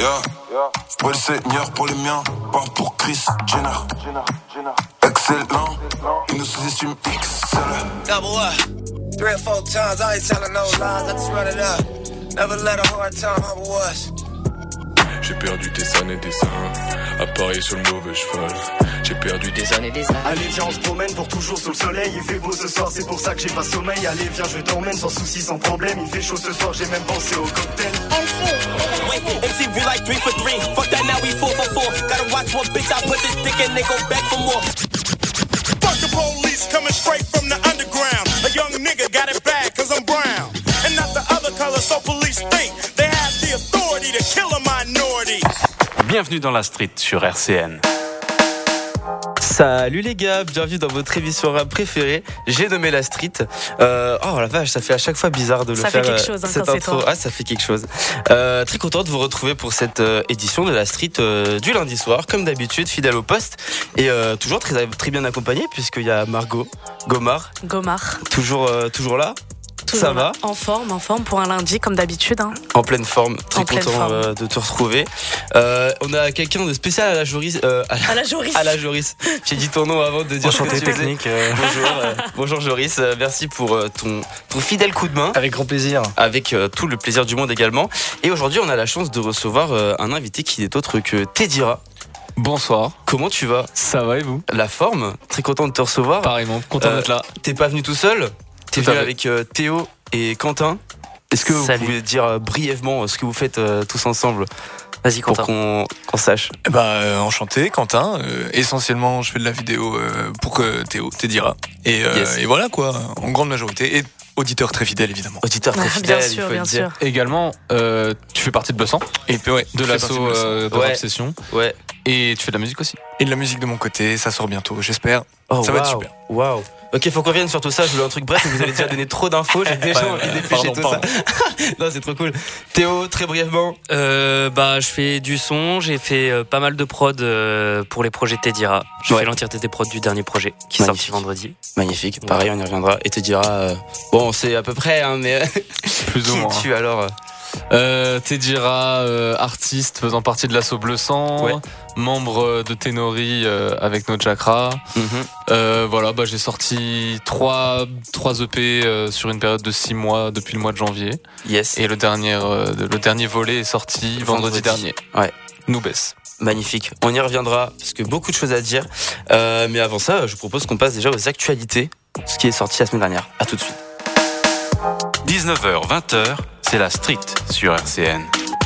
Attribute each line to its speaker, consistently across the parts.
Speaker 1: Yeah. J'prie le Seigneur pour les miens, pas pour Chris Jenner. Excellent, ils nous sous-estiment XL.
Speaker 2: Double up, 3 or 4 times, I ain't telling no lies, I just run it up. Never let a hard time humble us.
Speaker 3: J'ai perdu des années, des années, à parier sur le mauvais cheval. J'ai perdu des années, des années.
Speaker 4: Allez viens on se promène pour toujours sous le soleil. Il fait beau ce soir, c'est pour ça que j'ai pas sommeil. Allez viens je t'emmène sans souci, sans problème. Il fait chaud ce soir, j'ai même pensé au cocktail.
Speaker 5: MC we like 3 for 3. Fuck that now we 4 for 4. Gotta watch one bitch, I put this dick and they go back for more.
Speaker 6: Fuck the police coming straight from the underground. A young nigga got it bad cause I'm brown. And not the other color, so police think they have the authority to kill a minority.
Speaker 7: Bienvenue dans la street sur RCN.
Speaker 8: Salut les gars, bienvenue dans votre émission rap préférée. J'ai nommé la street. Oh la vache, ça fait à chaque fois bizarre de le faire.
Speaker 9: Ça fait quelque chose
Speaker 8: cette
Speaker 9: quand
Speaker 8: intro.
Speaker 9: c'est toi.
Speaker 8: Ah, ça fait quelque chose. Très content de vous retrouver pour cette édition de la street du lundi soir, comme d'habitude, fidèle au poste et toujours très bien accompagné puisqu'il y a Margot, Gomar, toujours là.
Speaker 9: Toujours
Speaker 8: ça va
Speaker 9: en forme pour un lundi comme d'habitude hein.
Speaker 8: En pleine forme, très
Speaker 9: en
Speaker 8: content de te retrouver. On a quelqu'un de spécial à la Joris. À la Joris. J'ai dit ton nom avant de dire
Speaker 10: enchanté technique.
Speaker 8: Bonjour Joris, merci pour ton fidèle coup de main.
Speaker 10: Avec grand plaisir.
Speaker 8: Avec tout le plaisir du monde également. Et aujourd'hui on a la chance de recevoir un invité qui n'est autre que Tedira.
Speaker 10: Bonsoir.
Speaker 8: Comment tu vas ?
Speaker 10: Ça va et vous ?
Speaker 8: La forme, très content de te recevoir.
Speaker 10: Pareillement, content d'être là.
Speaker 8: T'es pas venu tout seul ? T'es venu avec Théo et Quentin. Est-ce que vous pouvez dire brièvement ce que vous faites tous ensemble ?
Speaker 11: Vas-y Quentin.
Speaker 8: Pour qu'on sache.
Speaker 12: Enchanté Quentin. Essentiellement je fais de la vidéo pour Théo, Tedira. Et voilà quoi, en grande majorité. Et auditeur très fidèle évidemment.
Speaker 8: Auditeur très fidèle,
Speaker 9: bien sûr,
Speaker 8: il faut le dire.
Speaker 10: Également, tu fais partie de Bleu Sang.
Speaker 12: Et ouais,
Speaker 10: de l'assaut de Obsession.
Speaker 8: Ouais.
Speaker 10: Et tu fais de la musique aussi.
Speaker 12: Et de la musique de mon côté, ça sort bientôt, j'espère.
Speaker 8: Oh,
Speaker 12: ça va être super.
Speaker 8: Waouh. Ok, faut qu'on revienne sur tout ça. Je voulais un truc bref, mais vous avez déjà donné trop d'infos. J'ai déjà envie de dépêcher tout ça. Non, c'est trop cool. Théo, très brièvement.
Speaker 11: Je fais du son. J'ai fait pas mal de prod pour les projets Tedira. J'ai fait l'entièreté des prods du dernier projet qui est sorti vendredi.
Speaker 8: Magnifique. Pareil, on y reviendra. Et Tedira, bon, c'est à peu près, hein, mais
Speaker 10: plus ou moins.
Speaker 8: Qui es-tu alors
Speaker 10: Tedira, artiste faisant partie de l'assaut Bleu Sang, membre de Ténori avec No Chakra. J'ai sorti 3 EP sur une période de 6 mois depuis le mois de janvier.
Speaker 8: Yes.
Speaker 10: Et le dernier volet est sorti vendredi dernier.
Speaker 8: Ouais.
Speaker 10: Nous baisse.
Speaker 8: Magnifique. On y reviendra parce que beaucoup de choses à dire. Mais avant ça, je propose qu'on passe déjà aux actualités, ce qui est sorti la semaine dernière. À tout de suite.
Speaker 7: 19h, 20h, c'est la street sur RCN.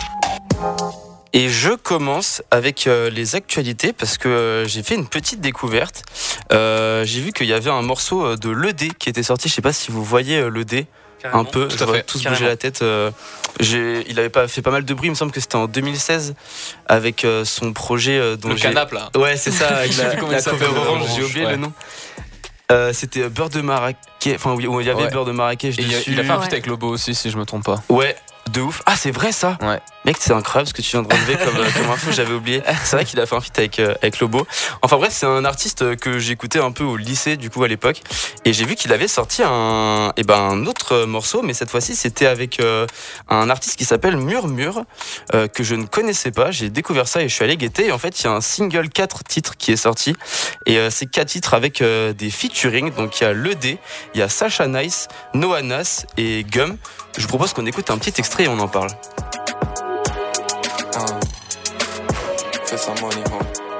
Speaker 8: Et je commence avec les actualités parce que j'ai fait une petite découverte. J'ai vu qu'il y avait un morceau de l'ED qui était sorti. Je sais pas si vous voyez l'ED. Un peu,
Speaker 10: tout à fait.
Speaker 8: Tous bouger la tête. Il avait pas fait pas mal de bruit. Il me semble que c'était en 2016 avec son projet.
Speaker 10: Le canap là.
Speaker 8: Ouais, c'est ça. Avec la cover orange. J'ai oublié le nom. C'était Beurre de Marrakech. Enfin, où il y avait Beurre de Marrakech dessus.
Speaker 10: Il a fait un feat avec Lobo aussi, si je me trompe pas.
Speaker 8: Ouais. De ouf. Ah, c'est vrai ça.
Speaker 10: Ouais.
Speaker 8: Mec, c'est incroyable ce que tu viens de relever comme info, j'avais oublié. C'est vrai qu'il a fait un feat avec Lobo. Enfin bref, c'est un artiste que j'écoutais un peu au lycée du coup à l'époque. Et j'ai vu qu'il avait sorti un autre morceau, mais cette fois-ci c'était avec un artiste qui s'appelle Murmure, que je ne connaissais pas. J'ai découvert ça et je suis allé guetter. Et en fait, il y a un single 4 titres qui est sorti. Et c'est 4 titres avec des featuring. Donc il y a l'ED, il y a Sacha Nice, Noah Nas et Gum. Je vous propose qu'on écoute un petit extrait et on en parle.
Speaker 1: Fais sa money ho.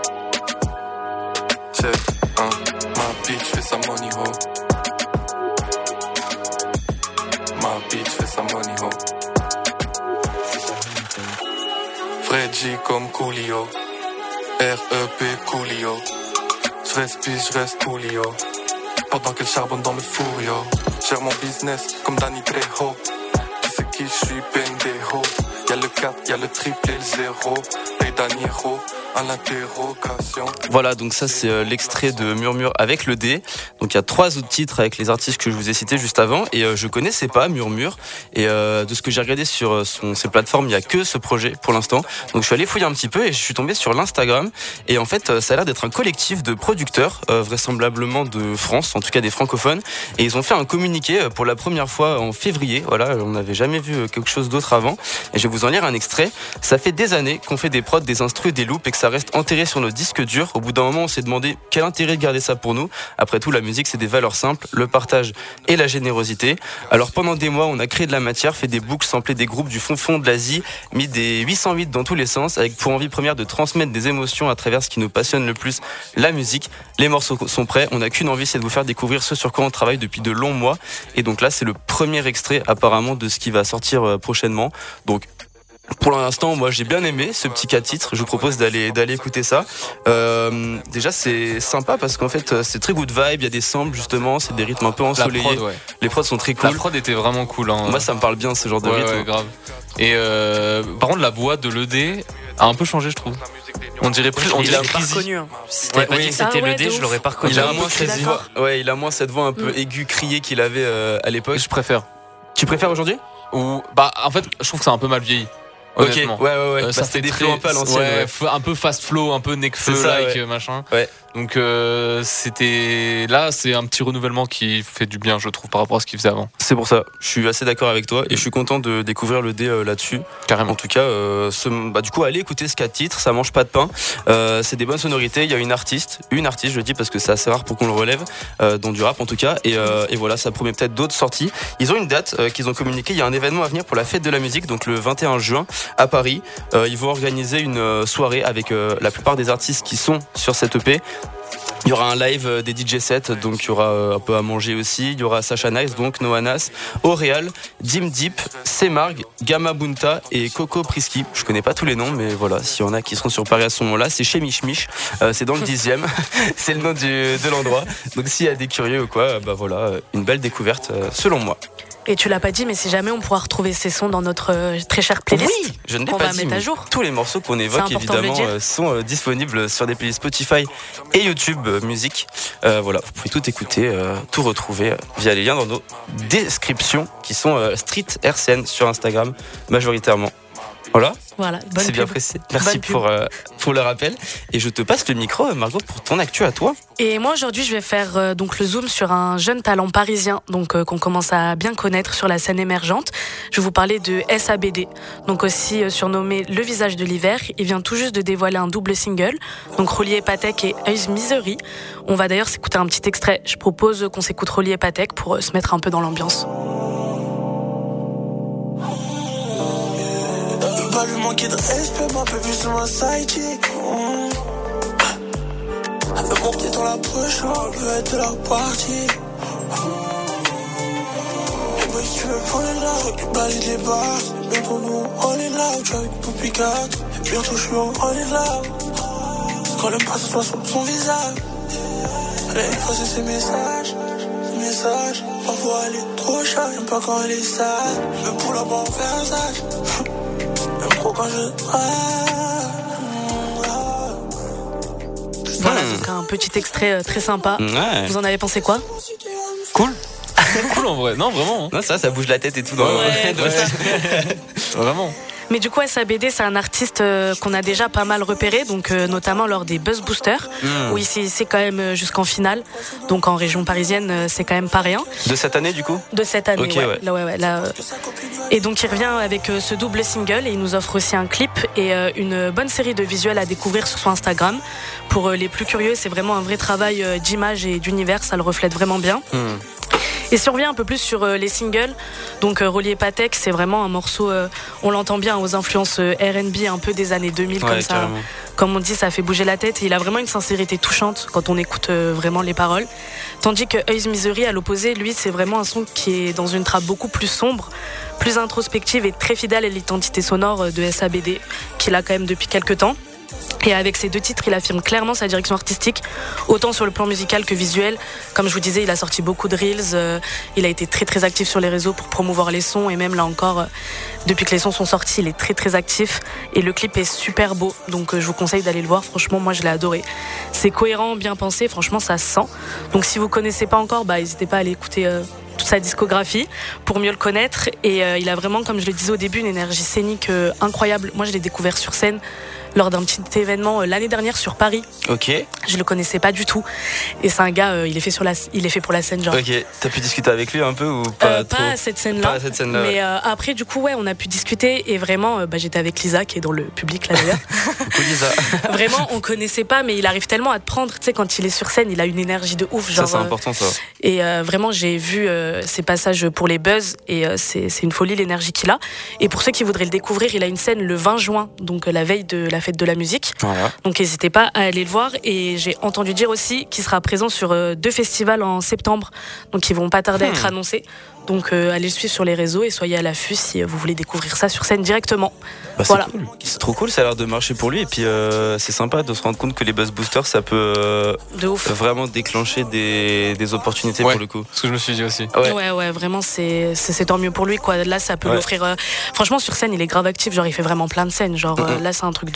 Speaker 1: Check, ma bitch fait sa money ho. Ma bitch fait sa money ho. Freddy comme Coolio. R.E.P. Coolio. J'reste Coolio. Pendant qu'elle charbonne dans le four yo. Gère mon business comme Danny Trejo. Tu sais qui je suis pendejo. Y'a le 4, y'a le triple et le 0. Et Daniro à l'interrogation.
Speaker 8: Voilà, donc ça c'est l'extrait de Murmure avec le D. Donc il y a 3 autres titres avec les artistes que je vous ai cités juste avant. Et je connaissais pas Murmure. Et de ce que j'ai regardé sur ces plateformes, il y a que ce projet pour l'instant. Donc je suis allé fouiller un petit peu et je suis tombé sur l'Instagram. Et en fait, ça a l'air d'être un collectif de producteurs, vraisemblablement de France, en tout cas des francophones. Et ils ont fait un communiqué pour la première fois en février. Voilà, on n'avait jamais vu quelque chose d'autre avant. Et je vais vous en lire un extrait. Ça fait des années qu'on fait des prods, des instrus, des loops et que ça reste enterré sur nos disques durs. Au bout d'un moment, on s'est demandé quel intérêt de garder ça pour nous. Après tout, la musique, c'est des valeurs simples, le partage et la générosité. Alors pendant des mois, on a créé de la matière, fait des boucles, samplé des groupes du fond de l'Asie, mis des 808 dans tous les sens, avec pour envie première de transmettre des émotions à travers ce qui nous passionne le plus, la musique. Les morceaux sont prêts, on n'a qu'une envie, c'est de vous faire découvrir ce sur quoi on travaille depuis de longs mois. Et donc là, c'est le premier extrait apparemment de ce qui va sortir prochainement. Donc pour l'instant, moi j'ai bien aimé ce petit 4 titres. Je vous propose d'aller écouter ça. Déjà c'est sympa parce qu'en fait c'est très good vibe. Il y a des samples justement, c'est des rythmes un peu ensoleillés.
Speaker 10: La prod, ouais.
Speaker 8: Les prods sont très cool.
Speaker 10: La prod était vraiment cool. Hein.
Speaker 8: Moi ça me parle bien ce genre de rythme.
Speaker 10: Ouais, grave. Et par contre la voix de l'ED a un peu changé, je trouve. On dirait plus.
Speaker 11: On dirait pas reconnu. Hein. Si t'avais pas dit que c'était l'ED, je l'aurais pas reconnu.
Speaker 8: Il a moins cette voix. Ouais, il a moins cette voix un peu aiguë, criée qu'il avait à l'époque.
Speaker 10: Je préfère.
Speaker 8: Tu préfères aujourd'hui?
Speaker 10: Ou en fait, je trouve que c'est un peu mal vieilli.
Speaker 8: Ok, ouais.
Speaker 10: Ça
Speaker 8: fait des flows un peu à l'ancienne.
Speaker 10: Ouais, un peu fast flow, un peu Nekfeu-like, machin.
Speaker 8: Ouais.
Speaker 10: Donc c'est un petit renouvellement qui fait du bien, je trouve, par rapport à ce qu'il faisait avant.
Speaker 8: C'est pour ça, je suis assez d'accord avec toi et je suis content de découvrir le D là-dessus.
Speaker 10: Carrément.
Speaker 8: En tout cas, du coup, allez écouter ce 4 titres, ça mange pas de pain. C'est des bonnes sonorités. Il y a une artiste, je dis parce que c'est assez rare pour qu'on le relève, dans du rap en tout cas. Et voilà, ça promet peut-être d'autres sorties. Ils ont une date qu'ils ont communiquée. Il y a un événement à venir pour la fête de la musique, donc le 21 juin à Paris. Ils vont organiser une soirée avec la plupart des artistes qui sont sur cette EP. Il y aura un live des DJ sets, donc il y aura un peu à manger aussi. Il y aura Sacha Nice, donc Noanas, Auréal, Dim Deep, Semarg, Gamma Bunta et Coco Prisky. Je connais pas tous les noms, mais voilà, s'il y en a qui seront sur Paris à ce moment-là, c'est chez Mich Mich. C'est dans le 10e, c'est le nom de l'endroit. Donc s'il y a des curieux ou quoi, voilà, une belle découverte selon moi.
Speaker 9: Et tu l'as pas dit, mais si jamais on pourra retrouver ces sons dans notre très chère playlist,
Speaker 8: oui, je ne l'ai pas dit, mettre à jour. Tous les morceaux qu'on évoque évidemment sont disponibles sur des playlists Spotify et YouTube Music. Voilà, vous pouvez tout écouter, tout retrouver via les liens dans nos descriptions qui sont Street RCN sur Instagram majoritairement. Voilà, c'est bien précis. Merci pour le rappel. Et je te passe le micro, Margot, pour ton actu à toi.
Speaker 9: Et moi aujourd'hui, je vais faire donc le zoom sur un jeune talent parisien, donc qu'on commence à bien connaître sur la scène émergente. Je vais vous parler de SABD, donc aussi surnommé le visage de l'hiver. Il vient tout juste de dévoiler un double single, donc Rolly Patek et Eyes Misery. On va d'ailleurs s'écouter un petit extrait. Je propose qu'on s'écoute Rolly Patek pour se mettre un peu dans l'ambiance.
Speaker 13: Pas lui manquer de respect, ma baby c'est ma sidekick. Mon pied dans la poche, on veut être de la partie. Et boy, si tu veux fall in love, tu balises les bars. Bientôt nous, all in love, tu avec Poupie 4. Et bientôt je suis en all in love. Quand le passe soit sur son visage. Elle a effacé ses messages. Parfois elle est trop chère, j'aime pas quand elle est sale. Mais pour la bonne Versace.
Speaker 9: Voilà, donc un petit extrait très sympa.
Speaker 8: Ouais.
Speaker 9: Vous en avez pensé quoi?
Speaker 10: Cool. Cool en vrai, non vraiment.
Speaker 8: Non, ça bouge la tête et tout.
Speaker 10: Vraiment.
Speaker 9: Mais du coup, SABD, c'est un artiste qu'on a déjà pas mal repéré, donc notamment lors des Buzz Boosters, où il s'est quand même jusqu'en finale. Donc en région parisienne, c'est quand même pas rien.
Speaker 8: De cette année, du coup?
Speaker 9: De cette année,
Speaker 8: okay,
Speaker 9: ouais. Là, Et donc il revient avec ce double single et il nous offre aussi un clip et une bonne série de visuels à découvrir sur son Instagram. Pour les plus curieux, c'est vraiment un vrai travail d'image et d'univers, ça le reflète vraiment bien. Et si on revient un peu plus sur les singles, donc Rolly Patek, c'est vraiment un morceau, on l'entend bien, aux influences R&B un peu des années 2000, comme ça.
Speaker 8: Carrément.
Speaker 9: Comme on dit, ça fait bouger la tête et il a vraiment une sincérité touchante quand on écoute vraiment les paroles. Tandis que Eyes Misery, à l'opposé, lui, c'est vraiment un son qui est dans une trappe beaucoup plus sombre, plus introspective et très fidèle à l'identité sonore de SABD, qu'il a quand même depuis quelques temps. Et avec ces deux titres, il affirme clairement sa direction artistique, autant sur le plan musical que visuel. Comme je vous disais, il a sorti beaucoup de reels, il a été très très actif sur les réseaux pour promouvoir les sons. Et même là encore, depuis que les sons sont sortis, il est très très actif. Et le clip est super beau, donc je vous conseille d'aller le voir. Franchement, moi je l'ai adoré. C'est cohérent, bien pensé, franchement ça se sent. Donc si vous connaissez pas encore, n'hésitez pas à aller écouter toute sa discographie pour mieux le connaître. Et il a vraiment, comme je le disais au début, une énergie scénique incroyable. Moi, je l'ai découvert sur scène lors d'un petit événement l'année dernière sur Paris.
Speaker 8: Ok.
Speaker 9: Je le connaissais pas du tout. Et c'est un gars, il est fait pour la scène, genre.
Speaker 8: Ok. T'as pu discuter avec lui un peu ou pas trop?
Speaker 9: Pas à cette scène-là.
Speaker 8: Pas à cette scène-là.
Speaker 9: Mais après, du coup, ouais, on a pu discuter et vraiment, j'étais avec Lisa qui est dans le public là d'ailleurs.
Speaker 8: Coucou Lisa.
Speaker 9: Vraiment, on connaissait pas, mais il arrive tellement à te prendre. Tu sais, quand il est sur scène, il a une énergie de ouf. Genre,
Speaker 8: ça, c'est important, ça.
Speaker 9: Et vraiment, j'ai vu ses passages pour les buzz et c'est une folie l'énergie qu'il a. Et pour ceux qui voudraient le découvrir, il a une scène le 20 juin, donc la veille de la fête de la musique.
Speaker 8: Voilà.
Speaker 9: Donc n'hésitez pas à aller le voir. Et j'ai entendu dire aussi qu'il sera présent sur 2 festivals en septembre, donc ils vont pas tarder à être annoncés. Donc allez le suivre sur les réseaux et soyez à l'affût si vous voulez découvrir ça sur scène directement.
Speaker 8: Voilà. C'est cool. C'est trop cool, ça a l'air de marcher pour lui. Et puis c'est sympa de se rendre compte que les buzz boosters, ça peut vraiment déclencher des opportunités pour le coup.
Speaker 10: Ce que je me suis dit aussi.
Speaker 9: Ouais, vraiment c'est tant mieux pour lui quoi. Là ça peut lui offrir. Franchement sur scène il est grave actif, genre il fait vraiment plein de scènes. Genre là c'est un truc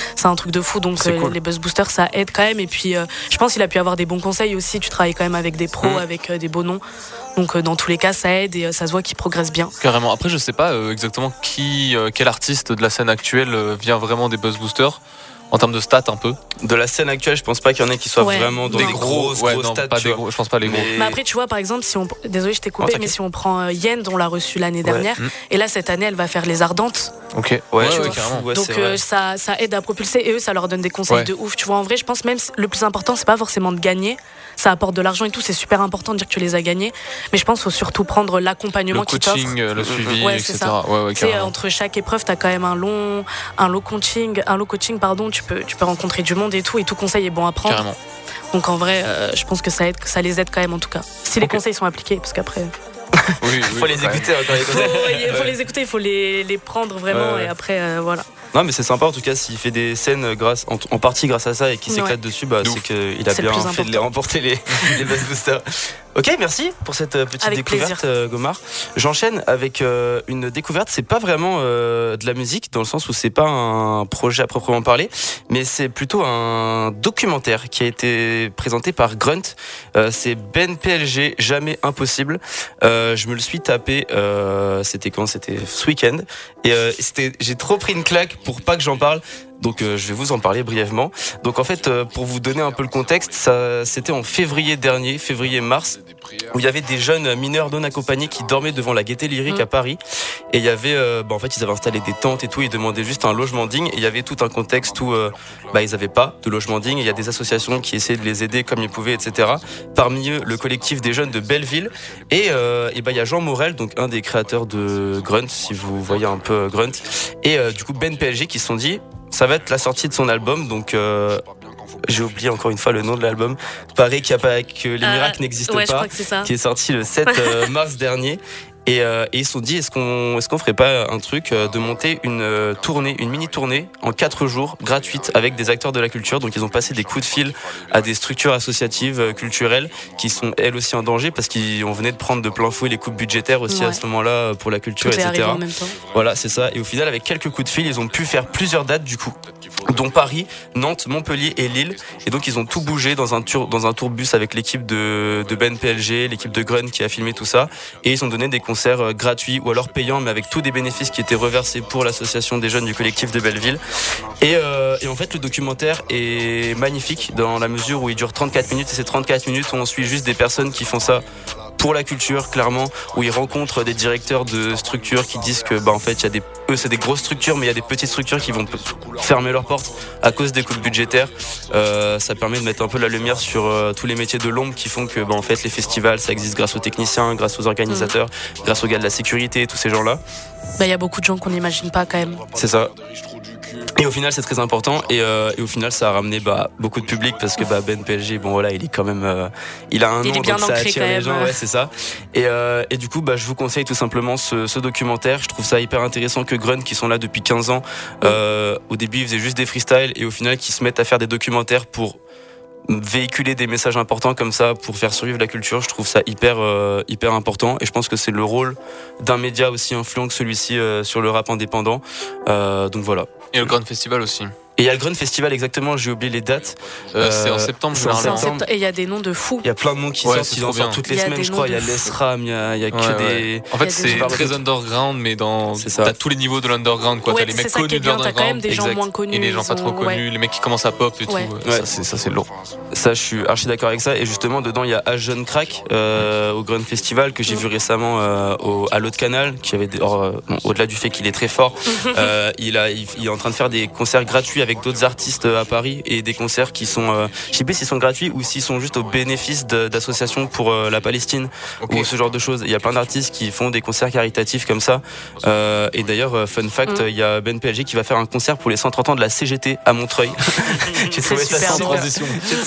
Speaker 9: de fou. Donc cool. Les buzz boosters ça aide quand même. Et puis je pense qu'il a pu avoir des bons conseils aussi. Tu travailles quand même avec des pros, avec des beaux noms. Donc dans tous les cas ça aide et ça se voit qu'il progresse bien.
Speaker 10: Carrément. Après je sais pas exactement quel artiste de la scène actuelle vient vraiment des buzz boosters en termes de stats un peu.
Speaker 8: De la scène actuelle, je pense pas qu'il y en ait qui soient vraiment dans des grosses stats.
Speaker 10: Pas des gros, je pense pas les gros.
Speaker 9: Mais après tu vois par exemple désolé je t'ai coupé, mais si on prend Yen, on l'a reçue l'année dernière et là cette année elle va faire les Ardentes.
Speaker 10: Ok.
Speaker 9: Carrément. Donc ça aide à propulser et eux ça leur donne des conseils de ouf. Tu vois en vrai je pense même le plus important c'est pas forcément de gagner. Ça apporte de l'argent et tout, c'est super important de dire que tu les as gagnés. Mais je pense qu'il faut surtout prendre l'accompagnement qui t'offre.
Speaker 10: Le coaching, le suivi, etc.
Speaker 9: Entre chaque épreuve, tu as quand même un lot coaching, tu peux rencontrer du monde et tout conseil est bon à prendre.
Speaker 10: Carrément.
Speaker 9: Donc en vrai, je pense que ça les aide quand même en tout cas. Si les conseils sont appliqués, parce qu'après...
Speaker 8: faut les écouter encore les conseils.
Speaker 9: Faut les écouter, il faut les prendre vraiment et après voilà.
Speaker 8: Non mais c'est sympa en tout cas s'il fait des scènes en partie grâce à ça et qu'il s'éclate dessus, c'est qu'il a bien fait de les remporter les buzz boosters. Ok, merci pour cette petite découverte, Gomar. J'enchaîne avec une découverte. C'est pas vraiment de la musique dans le sens où c'est pas un projet à proprement parler, mais c'est plutôt un documentaire qui a été présenté par Grunt. C'est Ben PLG, Jamais Impossible. Je me le suis tapé. C'était quand ? C'était ce week-end. Et j'ai trop pris une claque pour pas que j'en parle. Donc je vais vous en parler brièvement. Donc en fait, pour vous donner un peu le contexte, c'était en février-mars, où il y avait des jeunes mineurs non accompagnés qui dormaient devant la Gaîté Lyrique à Paris. Et il y avait, en fait, ils avaient installé des tentes et tout, ils demandaient juste un logement digne. Et il y avait tout un contexte où ils n'avaient pas de logement digne. Et il y a des associations qui essayaient de les aider comme ils pouvaient, etc. Parmi eux, le collectif des jeunes de Belleville. Et il y a Jean Morel, donc un des créateurs de Grunt, si vous voyez un peu Grunt. Et du coup, Ben PLG qui se sont dit... Ça va être la sortie de son album, donc j'ai oublié encore une fois le nom de l'album. Pareil que les miracles n'existent pas, qui est sorti le 7 mars dernier. Et ils se sont dit, est-ce qu'on ferait pas un truc de monter une mini tournée en 4 jours gratuite avec des acteurs de la culture. Donc ils ont passé des coups de fil à des structures associatives culturelles qui sont elles aussi en danger parce qu'on venait de prendre de plein fouet les coupes budgétaires aussi à ce moment-là pour la culture, etc.
Speaker 9: En même temps.
Speaker 8: Voilà, c'est ça. Et au final, avec quelques coups de fil, ils ont pu faire plusieurs dates du coup, dont Paris, Nantes, Montpellier et Lille. Et donc ils ont tout bougé dans un tourbus avec l'équipe de Ben PLG, l'équipe de Grunt qui a filmé tout ça. Et ils ont donné des concerts gratuits ou alors payants, mais avec tous des bénéfices qui étaient reversés pour l'association des jeunes du collectif de Belleville. Et en fait, le documentaire est magnifique dans la mesure où il dure 34 minutes et ces 34 minutes où on suit juste des personnes qui font ça pour la culture, clairement, où ils rencontrent des directeurs de structures qui disent que, en fait, eux, c'est des grosses structures, mais il y a des petites structures qui vont fermer leurs portes à cause des coupes budgétaires. Ça permet de mettre un peu la lumière sur tous les métiers de l'ombre qui font que, en fait, les festivals, ça existe grâce aux techniciens, grâce aux organisateurs, grâce aux gars de la sécurité, tous ces gens-là.
Speaker 9: Il y a beaucoup de gens qu'on n'imagine pas, quand même.
Speaker 8: C'est ça. Et au final, c'est très important. Et au final, ça a ramené beaucoup de public parce que Ben PLG, il est quand même, il a un nom, donc ça attire les gens. Ouais, c'est ça. Et du coup, je vous conseille tout simplement ce documentaire. Je trouve ça hyper intéressant que Grunt, qui sont là depuis 15 ans, au début, ils faisaient juste des freestyles et au final, qui se mettent à faire des documentaires pour véhiculer des messages importants comme ça pour faire survivre la culture. Je trouve ça hyper important et je pense que c'est le rôle d'un média aussi influent que celui-ci sur le rap indépendant. Donc voilà.
Speaker 10: Et le Grand Festival aussi.
Speaker 8: Et il y a le Grunt Festival exactement, j'ai oublié les dates.
Speaker 10: C'est en septembre, généralement.
Speaker 9: Et il y a des noms de fous.
Speaker 8: Il y a plein de noms qui sortent, ils en sortent toutes les semaines, je crois. Il y a l'ESRAM, il y a que des.
Speaker 10: En fait, c'est très underground, mais t'as tous les niveaux de l'underground, quoi. T'as les mecs connus de l'underground.
Speaker 9: T'as quand même des gens moins connus.
Speaker 10: Et les gens pas trop connus, les mecs qui commencent à pop et tout. Ça, c'est lourd.
Speaker 8: Ça, je suis archi d'accord avec ça. Et justement, dedans, il y a H Jeune Crack au Grunt Festival que j'ai vu récemment à l'autre canal, qui avait au-delà du fait qu'il est très fort, il est en train de faire des concerts gratuits avec d'autres artistes à Paris et des concerts qui sont, je sais plus s'ils sont gratuits ou s'ils sont juste au bénéfice d'associations pour la Palestine ou ce genre de choses. Il y a plein d'artistes qui font des concerts caritatifs comme ça. Et d'ailleurs, fun fact, il y a Ben PLG qui va faire un concert pour les 130 ans de la CGT à Montreuil. J'ai trouvé ça sans transition.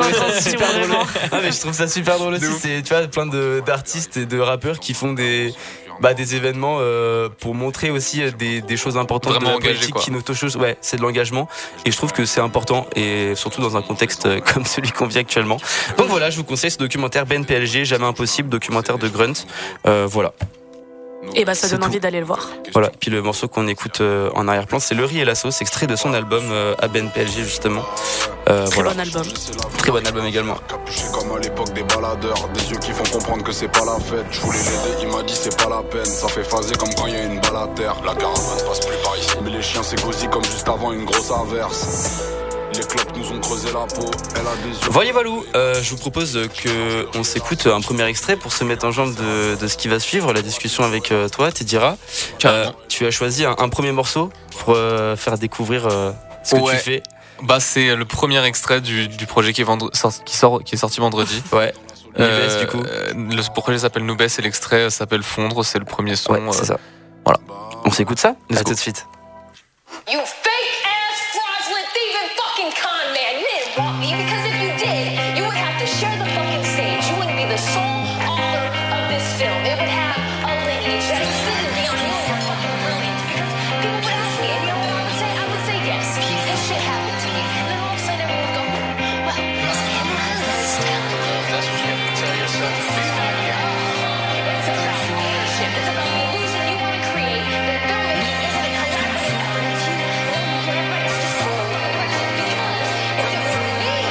Speaker 8: Je trouve ça super drôle aussi. C'est, tu vois, plein d'artistes et de rappeurs qui font des événements pour montrer aussi des choses importantes
Speaker 10: vraiment
Speaker 8: de la politique qui nous touchent. Ouais, c'est de l'engagement et je trouve que c'est important et surtout dans un contexte comme celui qu'on vit actuellement. Donc voilà, je vous conseille ce documentaire Ben PLG, Jamais Impossible, documentaire de Grunt. Voilà.
Speaker 9: Et ça donne envie d'aller le voir.
Speaker 8: Voilà, puis le morceau qu'on écoute en arrière-plan, c'est Le Riz et la Sauce, extrait de son album à Ben PLG justement.
Speaker 9: Très bon album.
Speaker 8: Très bon album également.
Speaker 14: Capuché comme à l'époque des baladeurs, des yeux qui font comprendre que c'est pas la fête. Je voulais l'aider, il m'a dit c'est pas la peine. Ça fait phaser comme quand il y a une balle à terre. La caravane passe plus par ici, mais les chiens c'est cosy comme juste avant une grosse averse. Les clopes nous ont creusé la peau, elle a des yeux.
Speaker 8: Voyez Valou, je vous propose qu'on s'écoute un premier extrait pour se mettre en jambe de ce qui va suivre, la discussion avec toi, Tedira. Tu as choisi un premier morceau pour faire découvrir ce que tu fais.
Speaker 10: C'est le premier extrait du projet qui est sorti vendredi.
Speaker 8: Ouais. Noubès, du coup.
Speaker 10: Le projet s'appelle Noubès et l'extrait s'appelle Fondre, c'est le premier son.
Speaker 8: Ouais, c'est ça.
Speaker 10: Voilà.
Speaker 8: On s'écoute ça ? À tout de suite.
Speaker 15: You fake ass, fraudulent, thieving fucking con man. You didn't want me because if you did, you would have to share the fucking stage. You wouldn't be the sole author of this film. It would have a lineage that extended beyond your fucking brilliance. Because people would ask me, and you know what I would say? I would say yes. This shit happened to me. And then all of a sudden everyone would go, well, this man has this talent. That's what you have to tell yourself. It's about shit. It's about the illusion you want to create. That building is the collaborative effort. It's you. Everybody's just following you. Because if it were me,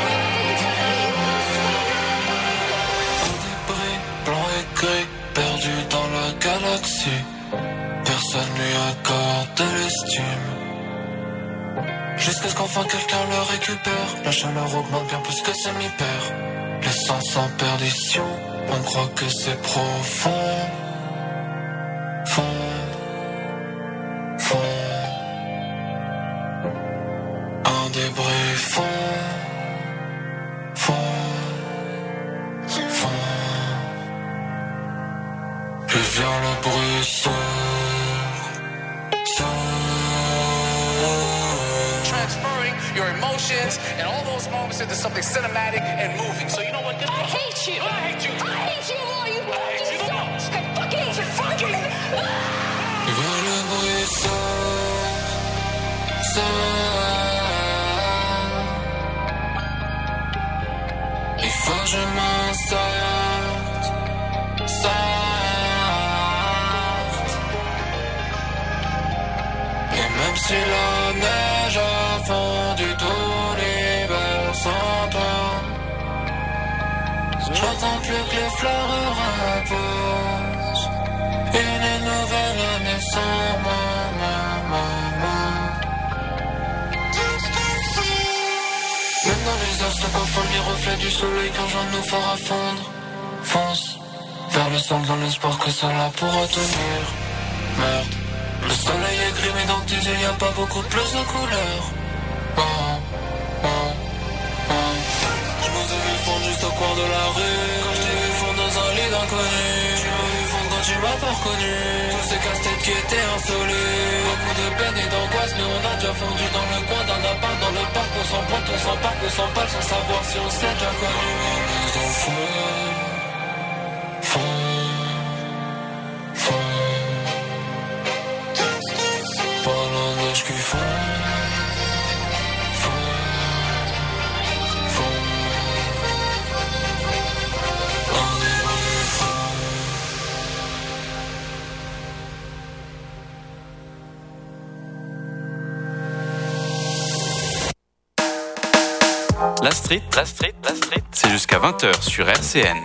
Speaker 13: Débris, blanc et gris, perdu dans la galaxie. Personne lui accorde de l'estime. Jusqu'à ce qu'enfin quelqu'un le récupère. La chaleur augmente bien plus que ses mi-pères. L'essence en perdition, on croit que c'est profond. Un débris Plus vient le bruit
Speaker 16: transferring your emotions and all those moments into something cinematic and moving. So you know what?
Speaker 15: I hate you.
Speaker 16: I hate you.
Speaker 15: I hate you more. You fucking suck. I fucking hate you. Fucking.
Speaker 13: Vers le bruit il faut que je m'en sorte. Et même si la neige a fondu tout l'hiver sans toi, j'entends plus que les fleurs reposent. Une nouvelle année sans moi. Même dans les heures se confondent les reflets du soleil quand j'en nous fera fondre. Fonce vers le sol dans l'espoir que cela pourra tenir. Merde, le soleil est gris mais dans tes yeux y'a pas beaucoup plus de couleurs. Je me suis vu fondre juste au coin de la rue. Quand je t'ai vu fondre dans un lit d'inconnu. Tu m'as vu fondre quand tu m'as pas reconnu. Tous ces casse-têtes qui étaient insolus. Beaucoup de peine et d'angoisse, mais on a déjà fondu dans le coin d'un appart. Dans le parc, on s'emboîte, on s'embarque, on s'emballe sans savoir si on s'est déjà connu. Les enfants pas la neige qui fond.
Speaker 7: La street, c'est jusqu'à 20h sur RCN.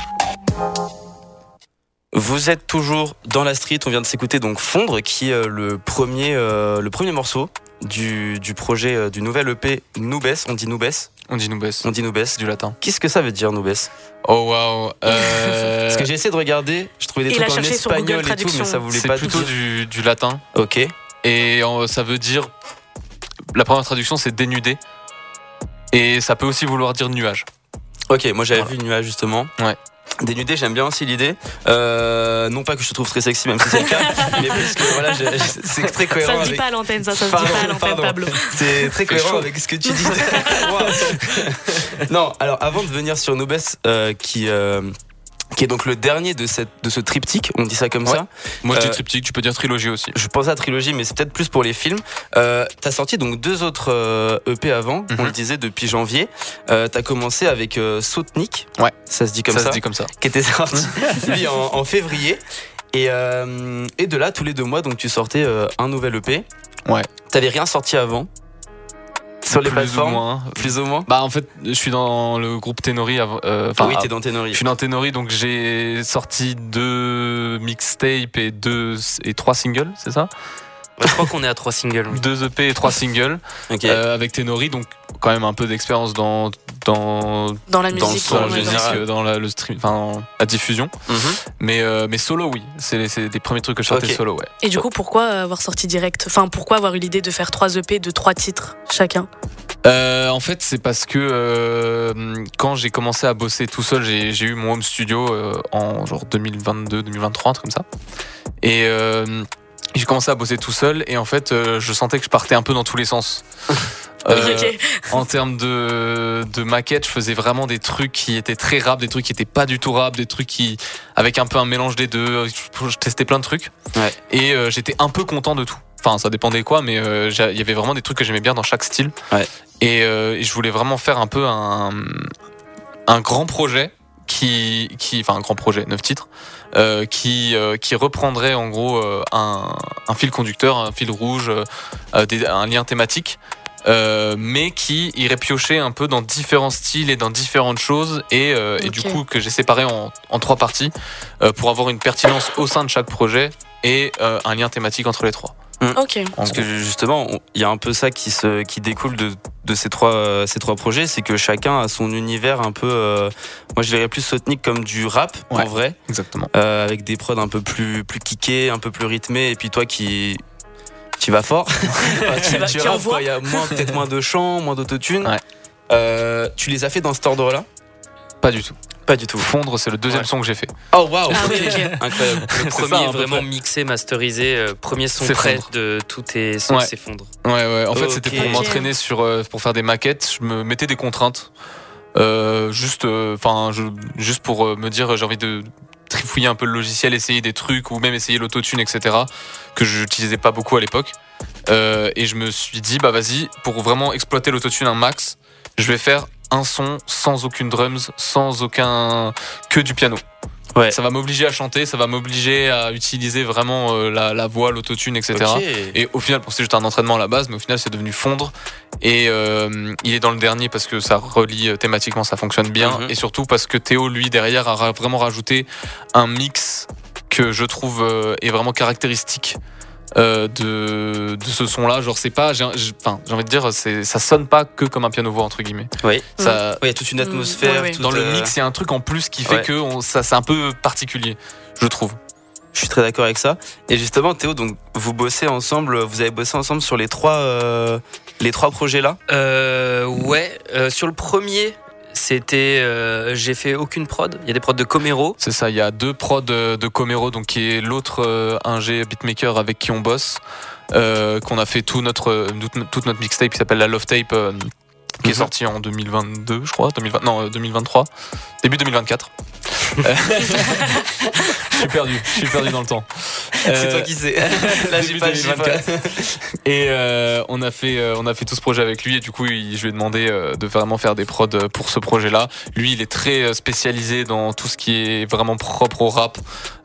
Speaker 8: Vous êtes toujours dans la street, on vient de s'écouter donc Fondre, qui est le premier morceau du projet du nouvel EP Noubes. On dit Noubes.
Speaker 10: On dit Noubes,
Speaker 8: du latin. Qu'est-ce que ça veut dire Noubes?
Speaker 10: Oh waouh.
Speaker 8: Parce que j'ai essayé de regarder, je trouvais des trucs en espagnol et tout, mais ça voulait pas
Speaker 10: dire. C'est plutôt du latin.
Speaker 8: Ok.
Speaker 10: Et ça veut dire, la première traduction c'est dénudé. Et ça peut aussi vouloir dire nuage.
Speaker 8: Ok, moi j'avais vu nuage justement.
Speaker 10: Ouais.
Speaker 8: Dénudé, j'aime bien aussi l'idée. Non pas que je te trouve très sexy, même si c'est le cas, mais parce que voilà, c'est très cohérent.
Speaker 9: Ça se dit pas à l'antenne, ça se dit pas à l'antenne, Pablo.
Speaker 8: C'est très cohérent avec ce que tu dis. Non, alors avant de venir sur Noubes, qui est donc le dernier de ce triptyque, on dit ça comme ça.
Speaker 10: Moi je dis triptyque, tu peux dire trilogie aussi.
Speaker 8: Je pensais à trilogie, mais c'est peut-être plus pour les films. T'as sorti donc 2 autres EP avant, on le disait depuis janvier. T'as commencé avec Sotnik, ça se dit comme ça, qui était sorti lui en février. Et de là, tous les 2 mois, donc tu sortais un nouvel EP.
Speaker 10: Ouais.
Speaker 8: T'avais rien sorti avant? Sur les plateformes, plus ou moins.
Speaker 10: Bah en fait, je suis dans le groupe Ténori.
Speaker 8: Oui, t'es dans Ténori.
Speaker 10: Je suis dans Ténori, donc j'ai sorti 2 mixtapes et 3 singles, c'est ça?
Speaker 11: Je crois qu'on est à 3 singles.
Speaker 10: 2 EP et 3 singles avec Ténori, donc quand même un peu d'expérience dans
Speaker 9: la musique,
Speaker 10: dans le stream, enfin la diffusion. Mais solo, oui, c'est des premiers trucs que je sortais solo, ouais.
Speaker 9: Et du coup, pourquoi avoir sorti direct? Enfin, pourquoi avoir eu l'idée de faire 3 EP de 3 titres chacun?
Speaker 10: En fait, c'est parce que quand j'ai commencé à bosser tout seul, j'ai eu mon home studio en genre 2022, 2023, un truc comme ça. Et j'ai commencé à bosser tout seul et en fait je sentais que je partais un peu dans tous les sens. En termes de maquette, je faisais vraiment des trucs qui étaient très rap, des trucs qui étaient pas du tout rap, des trucs avec un peu un mélange des deux. Je testais plein de trucs et j'étais un peu content de tout. Enfin, ça dépendait quoi, mais il y avait vraiment des trucs que j'aimais bien dans chaque style. Et je voulais vraiment faire un peu un grand projet enfin un grand projet, 9 titres. Qui reprendrait en gros un fil conducteur, un fil rouge, un lien thématique, mais qui irait piocher un peu dans différents styles et dans différentes choses et du coup que j'ai séparé en 3 parties pour avoir une pertinence au sein de chaque projet et un lien thématique entre les 3.
Speaker 9: Ok.
Speaker 8: Parce que justement, il y a un peu ça qui découle de ces trois projets, c'est que chacun a son univers un peu. Moi, je verrais plus Sotnik comme du rap en vrai,
Speaker 10: exactement,
Speaker 8: avec des prods un peu plus kickés, un peu plus rythmés, et puis toi qui vas fort, tu rappes, il y a peut-être moins de chants, moins d'autotune. Tu les as fait dans cet ordre-là?
Speaker 10: Pas du tout.
Speaker 8: Pas du tout.
Speaker 10: Fondre, c'est le deuxième son que j'ai fait.
Speaker 8: Oh waouh,
Speaker 11: incroyable. Le premier est vraiment mixé, masterisé, premier son prêt de tous tes sons, c'est Fondre.
Speaker 10: Ouais. En fait, c'était pour m'entraîner pour faire des maquettes. Je me mettais des contraintes, juste pour me dire j'ai envie de trifouiller un peu le logiciel, essayer des trucs ou même essayer l'autotune, etc. que je n'utilisais pas beaucoup à l'époque. Et je me suis dit vas-y, pour vraiment exploiter l'autotune un max, je vais faire un son sans aucune drums, que du piano. Ça va m'obliger à chanter, ça va m'obliger à utiliser vraiment la voix, l'autotune, etc. Et au final, c'était juste un entraînement à la base, mais au final c'est devenu Fondre. Et il est dans le dernier parce que ça relie thématiquement, ça fonctionne bien. Et surtout parce que Théo, lui, derrière, a vraiment rajouté un mix que je trouve est vraiment caractéristique de ce son là, genre c'est pas j'ai envie de dire ça sonne pas que comme un piano voix entre guillemets.
Speaker 8: Il y a toute une atmosphère
Speaker 10: dans le mix, il y a un truc en plus qui fait que ça c'est un peu particulier, je trouve.
Speaker 8: Je suis très d'accord avec ça. Et justement Théo, donc vous avez bossé ensemble sur les trois projets là.
Speaker 11: Sur le premier j'ai fait aucune prod. Il y a des prods de Comero.
Speaker 10: C'est ça, il y a 2 prods de Comero, donc qui est l'autre ingé beatmaker avec qui on bosse, qu'on a fait toute notre mixtape qui s'appelle la Love Tape, qui est sortie en 2022, je crois, 2023, début 2024. Je suis perdu dans le temps.
Speaker 8: C'est toi qui sais. Là, j'ai pas le chiffre.
Speaker 10: Et on a fait tout ce projet avec lui et du coup, je lui ai demandé de vraiment faire des prods pour ce projet-là. Lui, il est très spécialisé dans tout ce qui est vraiment propre au rap.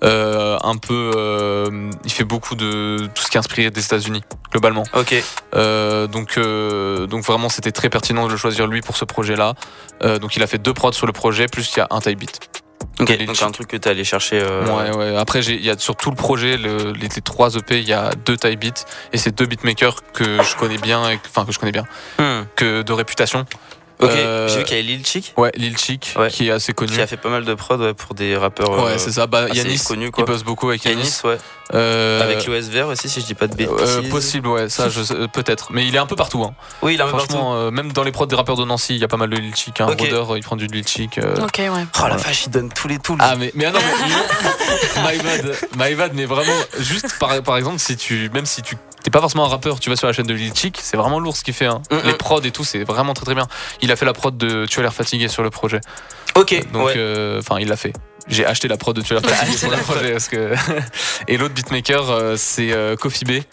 Speaker 10: Il fait beaucoup de tout ce qui est inspiré des États-Unis globalement.
Speaker 8: Ok.
Speaker 10: Donc vraiment, c'était très pertinent de le choisir lui pour ce projet-là. Donc il a fait 2 prods sur le projet, plus il y a un type beat.
Speaker 8: Ok, donc un truc que t'es allé chercher.
Speaker 10: Ouais. Après, il y a sur tout le projet, les 3 EP, il y a 2 type beats et c'est 2 beatmakers que je connais bien, que de réputation.
Speaker 8: Ok, j'ai vu qu'il y avait Lil Chick.
Speaker 10: Ouais, Lil Chick, qui est assez connu.
Speaker 8: Qui a fait pas mal de prod pour des rappeurs.
Speaker 10: Ouais, c'est ça. Yanis,
Speaker 8: connu,
Speaker 10: il bosse beaucoup avec Yanis.
Speaker 8: Ouais. Avec l'OSVR aussi, si je dis pas de bêtises.
Speaker 10: Possible, ouais, ça, peut-être. Mais il est un peu partout. Hein.
Speaker 8: Oui, il est un peu
Speaker 10: partout. Même dans les prods des rappeurs de Nancy, il y a pas mal de Lil Chick. Hein.
Speaker 8: Okay.
Speaker 10: Rodeur, il prend du Lil Chick.
Speaker 9: Ok, ouais.
Speaker 8: Oh la vache, il donne tous les tools.
Speaker 10: Ah, mais non, my bad, mais vraiment, juste par exemple, même si tu t'es pas forcément un rappeur, tu vas sur la chaîne de Lil Chick, c'est vraiment lourd ce qu'il fait. Hein. Les prods et tout, c'est vraiment très très bien. Il a fait la prod de Tu as l'air fatigué sur le projet.
Speaker 8: Ok.
Speaker 10: Donc, il l'a fait. J'ai acheté la prod de Tu as l'air fatigué sur le projet parce que. Et l'autre beatmaker, c'est Coffee B,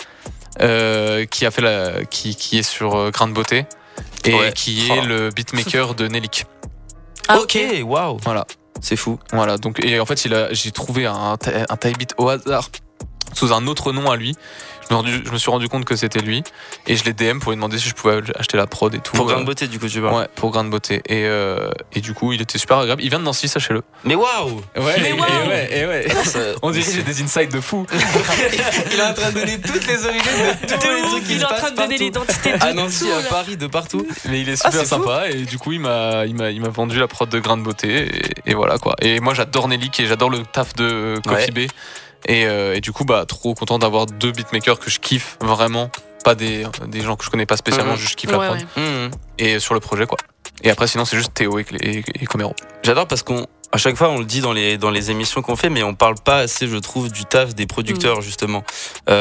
Speaker 10: qui a fait qui est sur Grain de Beauté et qui est le beatmaker de Nelik.
Speaker 9: Ah,
Speaker 8: ok, waouh.
Speaker 10: Voilà.
Speaker 8: C'est fou.
Speaker 10: Voilà. Donc, et en fait, j'ai trouvé un type beat au hasard sous un autre nom à lui. Je me suis rendu compte que c'était lui et je l'ai DM pour lui demander si je pouvais acheter la prod et tout.
Speaker 8: Pour Grain de Beauté, du coup, tu vois.
Speaker 10: Ouais, pour Grain de Beauté. Et du coup, il était super agréable. Il vient de Nancy, sachez-le.
Speaker 8: Mais waouh.
Speaker 10: Ouais. On dirait que j'ai des insights de fou.
Speaker 8: Il est en train de donner toutes les origines de tous les trucs qui se passent.
Speaker 9: Il est en train de donner l'identité de
Speaker 8: Nancy, à Paris, de partout.
Speaker 10: Mais il est super sympa et du coup, il m'a vendu la prod de Grain de Beauté et voilà quoi. Et moi, j'adore Nelik et j'adore le taf de Coffee B. Et du coup, trop content d'avoir 2 beatmakers que je kiffe vraiment, pas des gens que je connais pas spécialement, juste je kiffe la prod. Et sur le projet quoi. Et après, sinon, c'est juste Théo et Comero.
Speaker 8: J'adore parce à chaque fois, on le dit dans les émissions qu'on fait, mais on parle pas assez, je trouve, du taf des producteurs justement, qui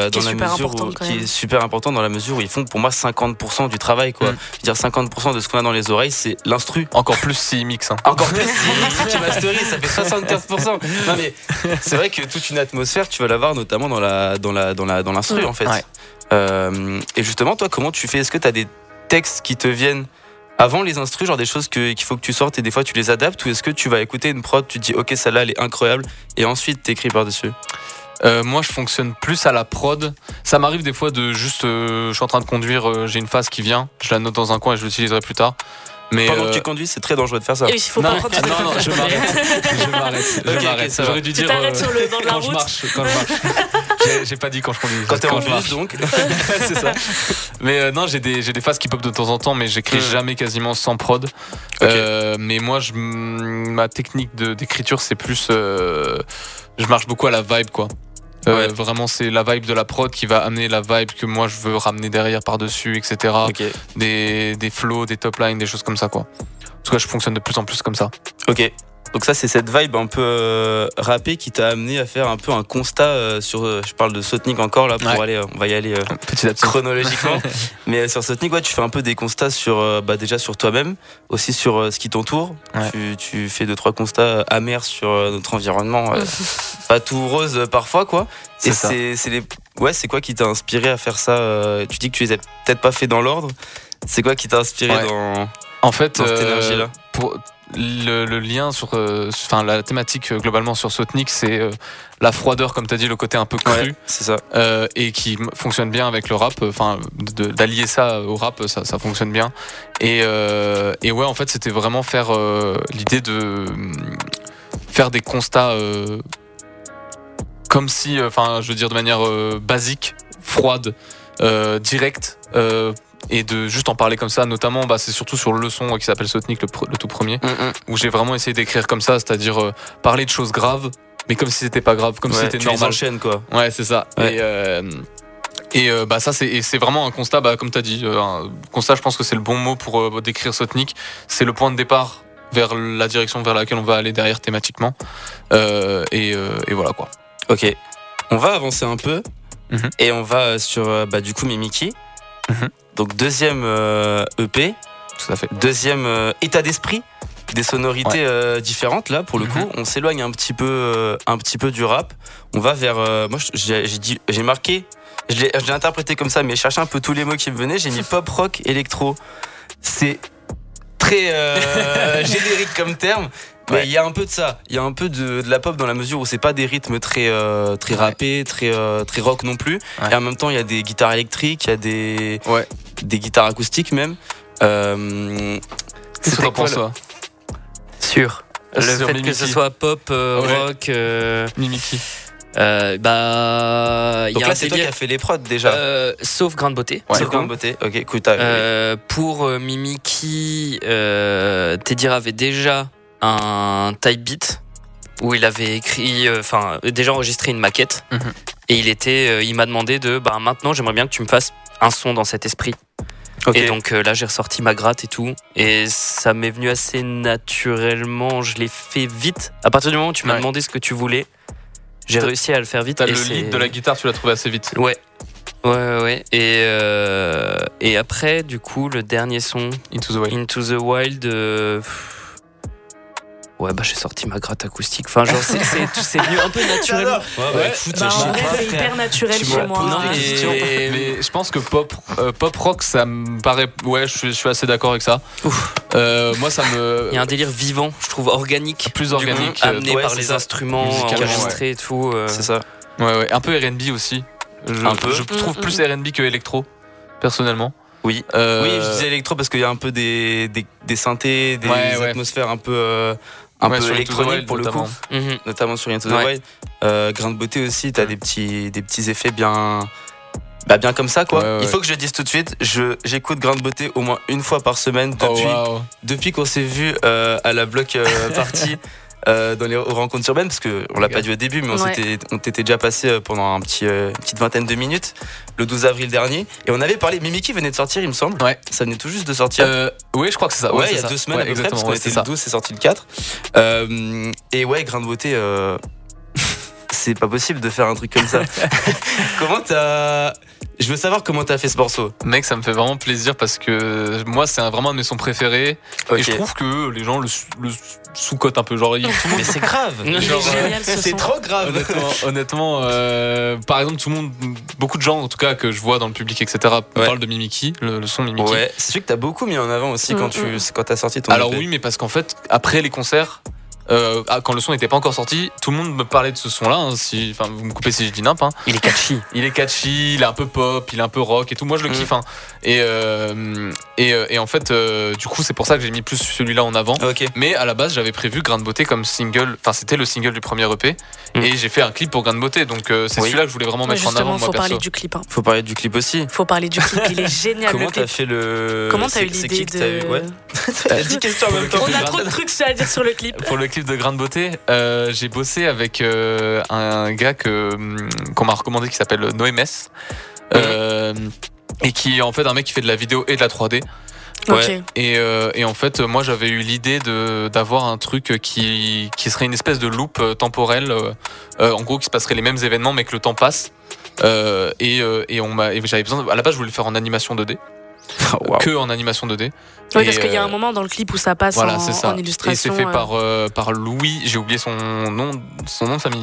Speaker 8: est super important dans la mesure où ils font pour moi 50% du travail quoi. Je veux dire 50% de ce qu'on a dans les oreilles, c'est l'instru.
Speaker 10: Encore plus s'ils mixent. Hein.
Speaker 8: Encore plus s'ils mixent, qui masterise, ça fait 75%. Non mais c'est vrai que toute une atmosphère, tu vas l'avoir notamment dans l'instru en fait. Ouais. Et justement, toi, comment tu fais? Est-ce que tu as des textes qui te viennent avant les instrus, genre des choses qu'il faut que tu sortes et des fois tu les adaptes, ou est-ce que tu vas écouter une prod, tu te dis ok celle-là elle est incroyable et ensuite t'écris par-dessus?
Speaker 10: Moi je fonctionne plus à la prod. Ça m'arrive des fois de juste je suis en train de conduire, j'ai une phase qui vient, je la note dans un coin et je l'utiliserai plus tard. Mais
Speaker 8: pendant que tu conduis, c'est très dangereux de faire ça.
Speaker 9: Et il faut pas prendre
Speaker 10: non, je m'arrête. J'aurais dû dire
Speaker 9: sur le banc de la route.
Speaker 10: Quand je marche. J'ai pas dit quand je conduis.
Speaker 8: Quand t'es en bus donc.
Speaker 10: C'est ça. Mais non, j'ai des phases qui pop de temps en temps, mais j'écris jamais quasiment sans prod. Mais moi, ma technique d'écriture, c'est plus, je marche beaucoup à la vibe quoi. Vraiment c'est la vibe de la prod qui va amener la vibe que moi je veux ramener derrière par-dessus, etc. Des flows, des top lines, des choses comme ça quoi. En tout cas je fonctionne de plus en plus comme ça.
Speaker 8: Ok. Donc ça c'est cette vibe un peu rappée qui t'a amené à faire un peu un constat sur, je parle de Sotnik encore là pour aller, on va y aller
Speaker 10: petit à petit
Speaker 8: chronologiquement. Mais sur Sotnik tu fais un peu des constats sur déjà sur toi-même, aussi sur ce qui t'entoure. Tu fais 2-3 constats amers sur notre environnement, pas tout rose parfois quoi. Et c'est quoi qui t'a inspiré à faire ça? Tu dis que tu les as peut-être pas fait dans l'ordre. C'est quoi qui t'a inspiré
Speaker 10: en fait,
Speaker 8: dans cette énergie-là?
Speaker 10: Pour le lien sur, la thématique globalement sur Sotnik, c'est la froideur, comme tu as dit, le côté un peu cru,
Speaker 8: c'est ça,
Speaker 10: et qui fonctionne bien avec le rap. D'allier ça au rap, ça fonctionne bien. Et ouais, en fait, c'était vraiment faire l'idée de faire des constats comme si, je veux dire de manière basique, froide, directe. Et de juste en parler comme ça, notamment c'est surtout sur le son qui s'appelle Sotnik, le tout premier, où j'ai vraiment essayé d'écrire comme ça, c'est-à-dire parler de choses graves mais comme si c'était pas grave, comme si c'était normal.
Speaker 8: Tu les enchaînes quoi.
Speaker 10: Ouais, c'est ça. Et ça c'est vraiment un constat, comme t'as dit, un constat, je pense que c'est le bon mot pour décrire Sotnik. C'est le point de départ vers la direction vers laquelle on va aller derrière thématiquement, et voilà quoi.
Speaker 8: Ok, on va avancer un peu et on va sur du coup Mimiki. Donc deuxième EP,
Speaker 10: tout à fait.
Speaker 8: Deuxième état d'esprit des sonorités différentes. Là, pour le coup, on s'éloigne un petit peu du rap. On va vers. Moi, j'ai marqué. Je l'ai interprété comme ça, mais je cherchais un peu tous les mots qui me venaient. J'ai mis pop, rock, électro. C'est très générique comme terme. Mais il y a un peu de ça. Il y a un peu de la pop dans la mesure où c'est pas des rythmes très rappés, très rock non plus. Et en même temps, il y a des guitares électriques, il y a des guitares acoustiques même.
Speaker 10: Qu'est-ce que t'en penses, toi ?
Speaker 11: Le fait Mimiki. Que ce soit pop, rock,
Speaker 10: Mimiki.
Speaker 8: Donc là, c'est toi qui as fait les prods déjà.
Speaker 11: Sauf Grain de Beauté.
Speaker 8: Sauf Grain de Beauté. Ok, écoute.
Speaker 11: Pour Mimiki, Tedira avait déjà un type beat où il avait écrit, déjà enregistré une maquette. Et il m'a demandé maintenant j'aimerais bien que tu me fasses un son dans cet esprit. Et donc là j'ai ressorti ma gratte et tout, et ça m'est venu assez naturellement. Je l'ai fait vite. À partir du moment où tu m'as demandé ce que tu voulais, j'ai réussi à le faire vite.
Speaker 10: Le lead de la guitare, tu l'as trouvé assez vite.
Speaker 11: Ouais. Et après, du coup, le dernier son, Into the Wild. J'ai sorti ma gratte acoustique. Enfin, genre, c'est venu un peu naturellement.
Speaker 9: C'est hyper naturel chez moi.
Speaker 10: Mais je pense que pop rock, ça me paraît. Ouais, je suis assez d'accord avec ça. Moi, ça me.
Speaker 11: Il y a un délire vivant, je trouve organique.
Speaker 10: Plus organique.
Speaker 11: Amené par les instruments enregistrés et tout.
Speaker 8: C'est ça.
Speaker 10: Ouais. Un peu R&B aussi. Je trouve plus R&B que électro, personnellement.
Speaker 8: Oui, je disais électro parce qu'il y a un peu des synthés, des atmosphères un peu électroniques pour
Speaker 10: notamment.
Speaker 8: Le coup, notamment sur Into the Wild. Grain de Beauté aussi, t'as des petits effets bien comme ça quoi. Il faut que je le dise tout de suite, j'écoute Grain de Beauté au moins une fois par semaine depuis qu'on s'est vu à la block party. Dans les rencontres urbaines, parce qu'on l'a pas dit au début, mais on t'était déjà passé pendant une petite vingtaine de minutes le 12 avril dernier, et on avait parlé. Mimiki venait de sortir, il me semble. Ça venait tout juste de sortir.
Speaker 10: Oui, je crois que c'est ça.
Speaker 8: Il y a 2 semaines à peu près, parce qu'on était le 12, c'est sorti le 4. Et Grain de Beauté, c'est pas possible de faire un truc comme ça. Je veux savoir comment t'as fait ce morceau.
Speaker 10: Mec, ça me fait vraiment plaisir parce que moi, c'est vraiment un de mes sons préférés. Et je trouve que les gens le sous-cotent un peu. Genre,
Speaker 8: mais c'est grave. C'est trop grave.
Speaker 10: Honnêtement, par exemple, beaucoup de gens, en tout cas, que je vois dans le public, etc., parlent de Mimiki, le son Mimiki.
Speaker 8: Ouais, c'est celui que t'as beaucoup mis en avant aussi quand t'as sorti ton
Speaker 10: Alors
Speaker 8: EP.
Speaker 10: oui, mais parce qu'en fait, après les concerts, quand le son n'était pas encore sorti, tout le monde me parlait de ce son-là. Vous me coupez si je dis nimp.
Speaker 11: Il est catchy.
Speaker 10: Il est un peu pop, il est un peu rock et tout. Moi, je le kiffe. Et en fait, du coup, c'est pour ça que j'ai mis plus celui-là en avant. Mais à la base, j'avais prévu Grain de Beauté comme single. Enfin, c'était le single du premier EP. Et j'ai fait un clip pour Grain de Beauté. Donc, c'est celui-là que je voulais vraiment mettre en avant.
Speaker 9: Faut parler du clip.
Speaker 8: Faut parler du clip aussi.
Speaker 9: Faut parler du clip. Il est génial.
Speaker 8: Comment t'as fait
Speaker 9: Comment t'as eu l'idée de.
Speaker 8: T'as 10 questions en même temps.
Speaker 9: On a trop de trucs à dire sur le clip.
Speaker 10: Pour le clip de Grain de Beauté, j'ai bossé avec un gars qu'on m'a recommandé qui s'appelle Noé Metz, et qui est en fait un mec qui fait de la vidéo et de la 3D. Et en fait, moi j'avais eu l'idée d'avoir un truc qui serait une espèce de loop temporelle, en gros qui se passerait les mêmes événements mais que le temps passe. Et j'avais besoin. À la base, je voulais le faire en animation 2D. Que en animation 2D.
Speaker 9: Oui, parce qu'il y a un moment dans le clip où ça passe en illustration.
Speaker 10: Et c'est fait par Louis, j'ai oublié son nom de famille.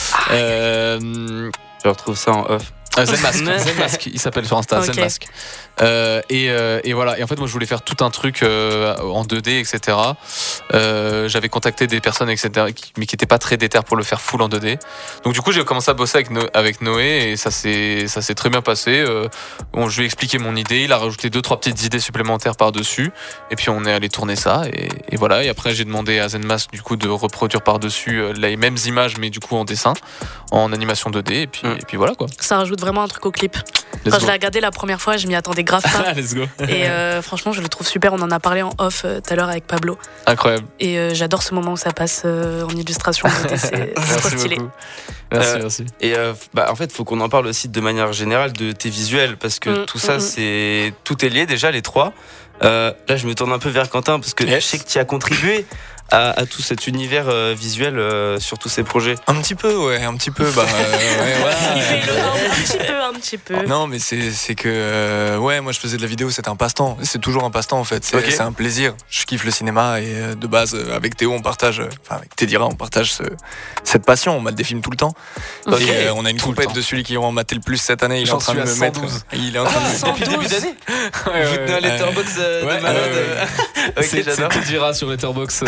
Speaker 8: Je retrouve ça en off.
Speaker 10: Zenmask, il s'appelle sur Insta, Zenmask. Et voilà. Et en fait, moi, je voulais faire tout un truc en 2D, etc. J'avais contacté des personnes, etc., mais qui n'étaient pas très déter pour le faire full en 2D. Donc, du coup, j'ai commencé à bosser avec Noé, et ça s'est très bien passé. Je lui ai expliqué mon idée. Il a rajouté 2-3 petites idées supplémentaires par-dessus. Et puis, on est allé tourner ça. Et voilà. Et après, j'ai demandé à Zenmask, du coup, de reproduire par-dessus les mêmes images, mais du coup, en dessin, en animation 2D. Et puis voilà, quoi.
Speaker 9: Ça rajoute vraiment un truc au clip. Quand je l'ai regardé la première fois, je m'y attendais grave pas.
Speaker 10: Let's go.
Speaker 9: Et franchement, je le trouve super. On en a parlé en off tout à l'heure avec Pablo.
Speaker 10: Incroyable.
Speaker 9: Et j'adore ce moment où ça passe en illustration. C'est trop stylé.
Speaker 10: Beaucoup. Merci.
Speaker 8: Et en fait, il faut qu'on en parle aussi de manière générale de tes visuels, parce que tout ça, tout est lié déjà, les trois. Là, je me tourne un peu vers Quentin, parce que je sais que tu as contribué à tout cet univers visuel sur tous ces projets?
Speaker 12: Un petit peu, ouais, un petit peu. Bah, voilà.
Speaker 9: Il fait un petit peu.
Speaker 12: Non, mais c'est que ouais, moi je faisais de la vidéo, c'était un passe-temps. C'est toujours un passe-temps en fait. C'est un plaisir. Je kiffe le cinéma et de base avec Théo on partage, avec Tédira on partage cette passion. On mate des films tout le temps. Et on a une compète de celui qui en maté le plus cette année. Il est en train de me mettre. Il est en train de
Speaker 8: depuis le début d'année. Vous tenez un letterbox de malade.
Speaker 10: Ok, j'adore. C'est Tédira sur Letterboxd.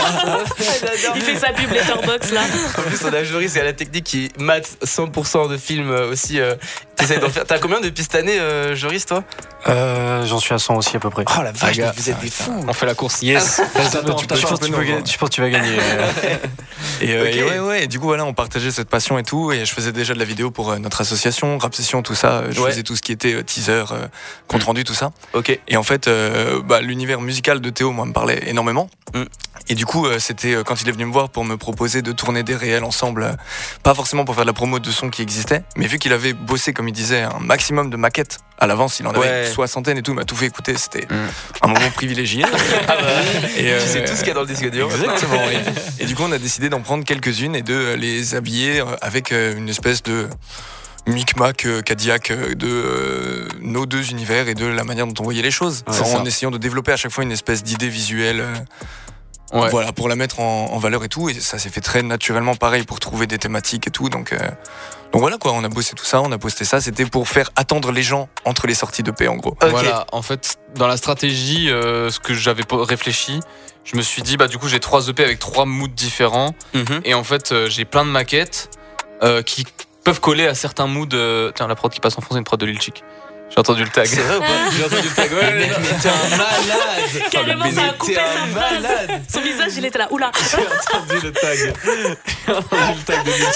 Speaker 9: Il fait sa pub Letterboxd là.
Speaker 8: En plus on a Joris et à la technique qui mate 100% de films aussi. T'essayes d'en faire. T'as combien depuis cette année, Joris, toi?
Speaker 17: J'en suis à 100 aussi à peu près.
Speaker 8: Oh la vache, vous êtes des fous.
Speaker 10: On fait la course.
Speaker 17: Yes. Je pense que tu vas gagner.
Speaker 12: Et du coup voilà, on partageait cette passion et tout, et je faisais déjà de la vidéo pour notre association, Rap Session, tout ça. Je faisais tout ce qui était teaser, compte rendu, tout ça.
Speaker 8: Ok.
Speaker 12: Et en fait, l'univers musical de Théo, moi, me parlait énormément. Et du coup, c'était quand il est venu me voir pour me proposer de tourner des réels ensemble, pas forcément pour faire de la promo de sons qui existaient, mais vu qu'il avait bossé, comme il disait, un maximum de maquettes à l'avance, il en avait une soixantaine et tout, il m'a tout fait écouter, c'était un moment privilégié.
Speaker 8: Et tu sais tout ce qu'il y a dans le disque dur.
Speaker 12: Exactement. Et du coup, on a décidé d'en prendre quelques-unes et de les habiller avec une espèce de micmac Cadillac de nos deux univers et de la manière dont on voyait les choses, en essayant de développer à chaque fois une espèce d'idée visuelle. Voilà, pour la mettre en valeur et tout, et ça s'est fait très naturellement pareil pour trouver des thématiques et tout, donc voilà quoi, on a bossé tout ça, on a posté ça, c'était pour faire attendre les gens entre les sorties d'EP en gros.
Speaker 10: Okay. Voilà, en fait, dans la stratégie, ce que j'avais réfléchi, je me suis dit, du coup j'ai 3 EP avec 3 moods différents, et en fait j'ai plein de maquettes qui peuvent coller à certains moods. Tiens, la prod qui passe en fond, c'est une prod de Lil Chic. J'ai entendu le tag.
Speaker 8: C'est vrai ou pas?
Speaker 10: J'ai entendu le tag.
Speaker 8: Ouais, le mec, mais t'es un malade.
Speaker 9: Carrément, ça a coupé sa phrase. Son visage, il était là. Oula.
Speaker 10: J'ai entendu le tag. J'ai entendu le tag de Lil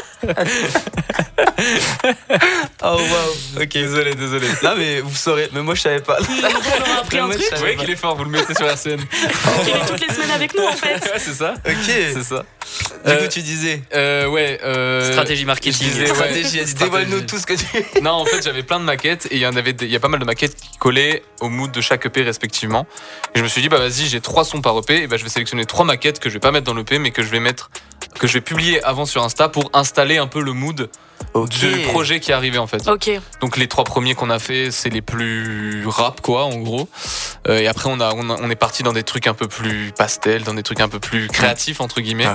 Speaker 10: Chic.
Speaker 8: Oh wow. Ok, désolé. Non mais vous saurez, mais moi je savais pas.
Speaker 9: On aura appris un truc.
Speaker 10: Vous voyez qu'il est fort, vous le mettez sur la scène.
Speaker 9: Il est toutes les semaines avec nous en fait.
Speaker 10: Ouais, c'est ça.
Speaker 8: Ok.
Speaker 10: C'est ça.
Speaker 8: Du coup tu disais
Speaker 11: stratégie marketing.
Speaker 8: Dévoile-nous tout ce que tu.
Speaker 10: Non, en fait j'avais plein de maquettes et il y a pas mal de maquettes qui collaient au mood de chaque EP respectivement. Et je me suis dit vas-y, j'ai 3 sons par EP, et je vais sélectionner 3 maquettes que je vais pas mettre dans l'EP mais que je vais publier avant sur Insta pour installer un peu le mood du projet qui est arrivé en fait.
Speaker 9: Ok.
Speaker 10: Donc les 3 premiers qu'on a fait, c'est les plus rap quoi en gros. Et après on est parti dans des trucs un peu plus pastel, dans des trucs un peu plus créatifs entre guillemets.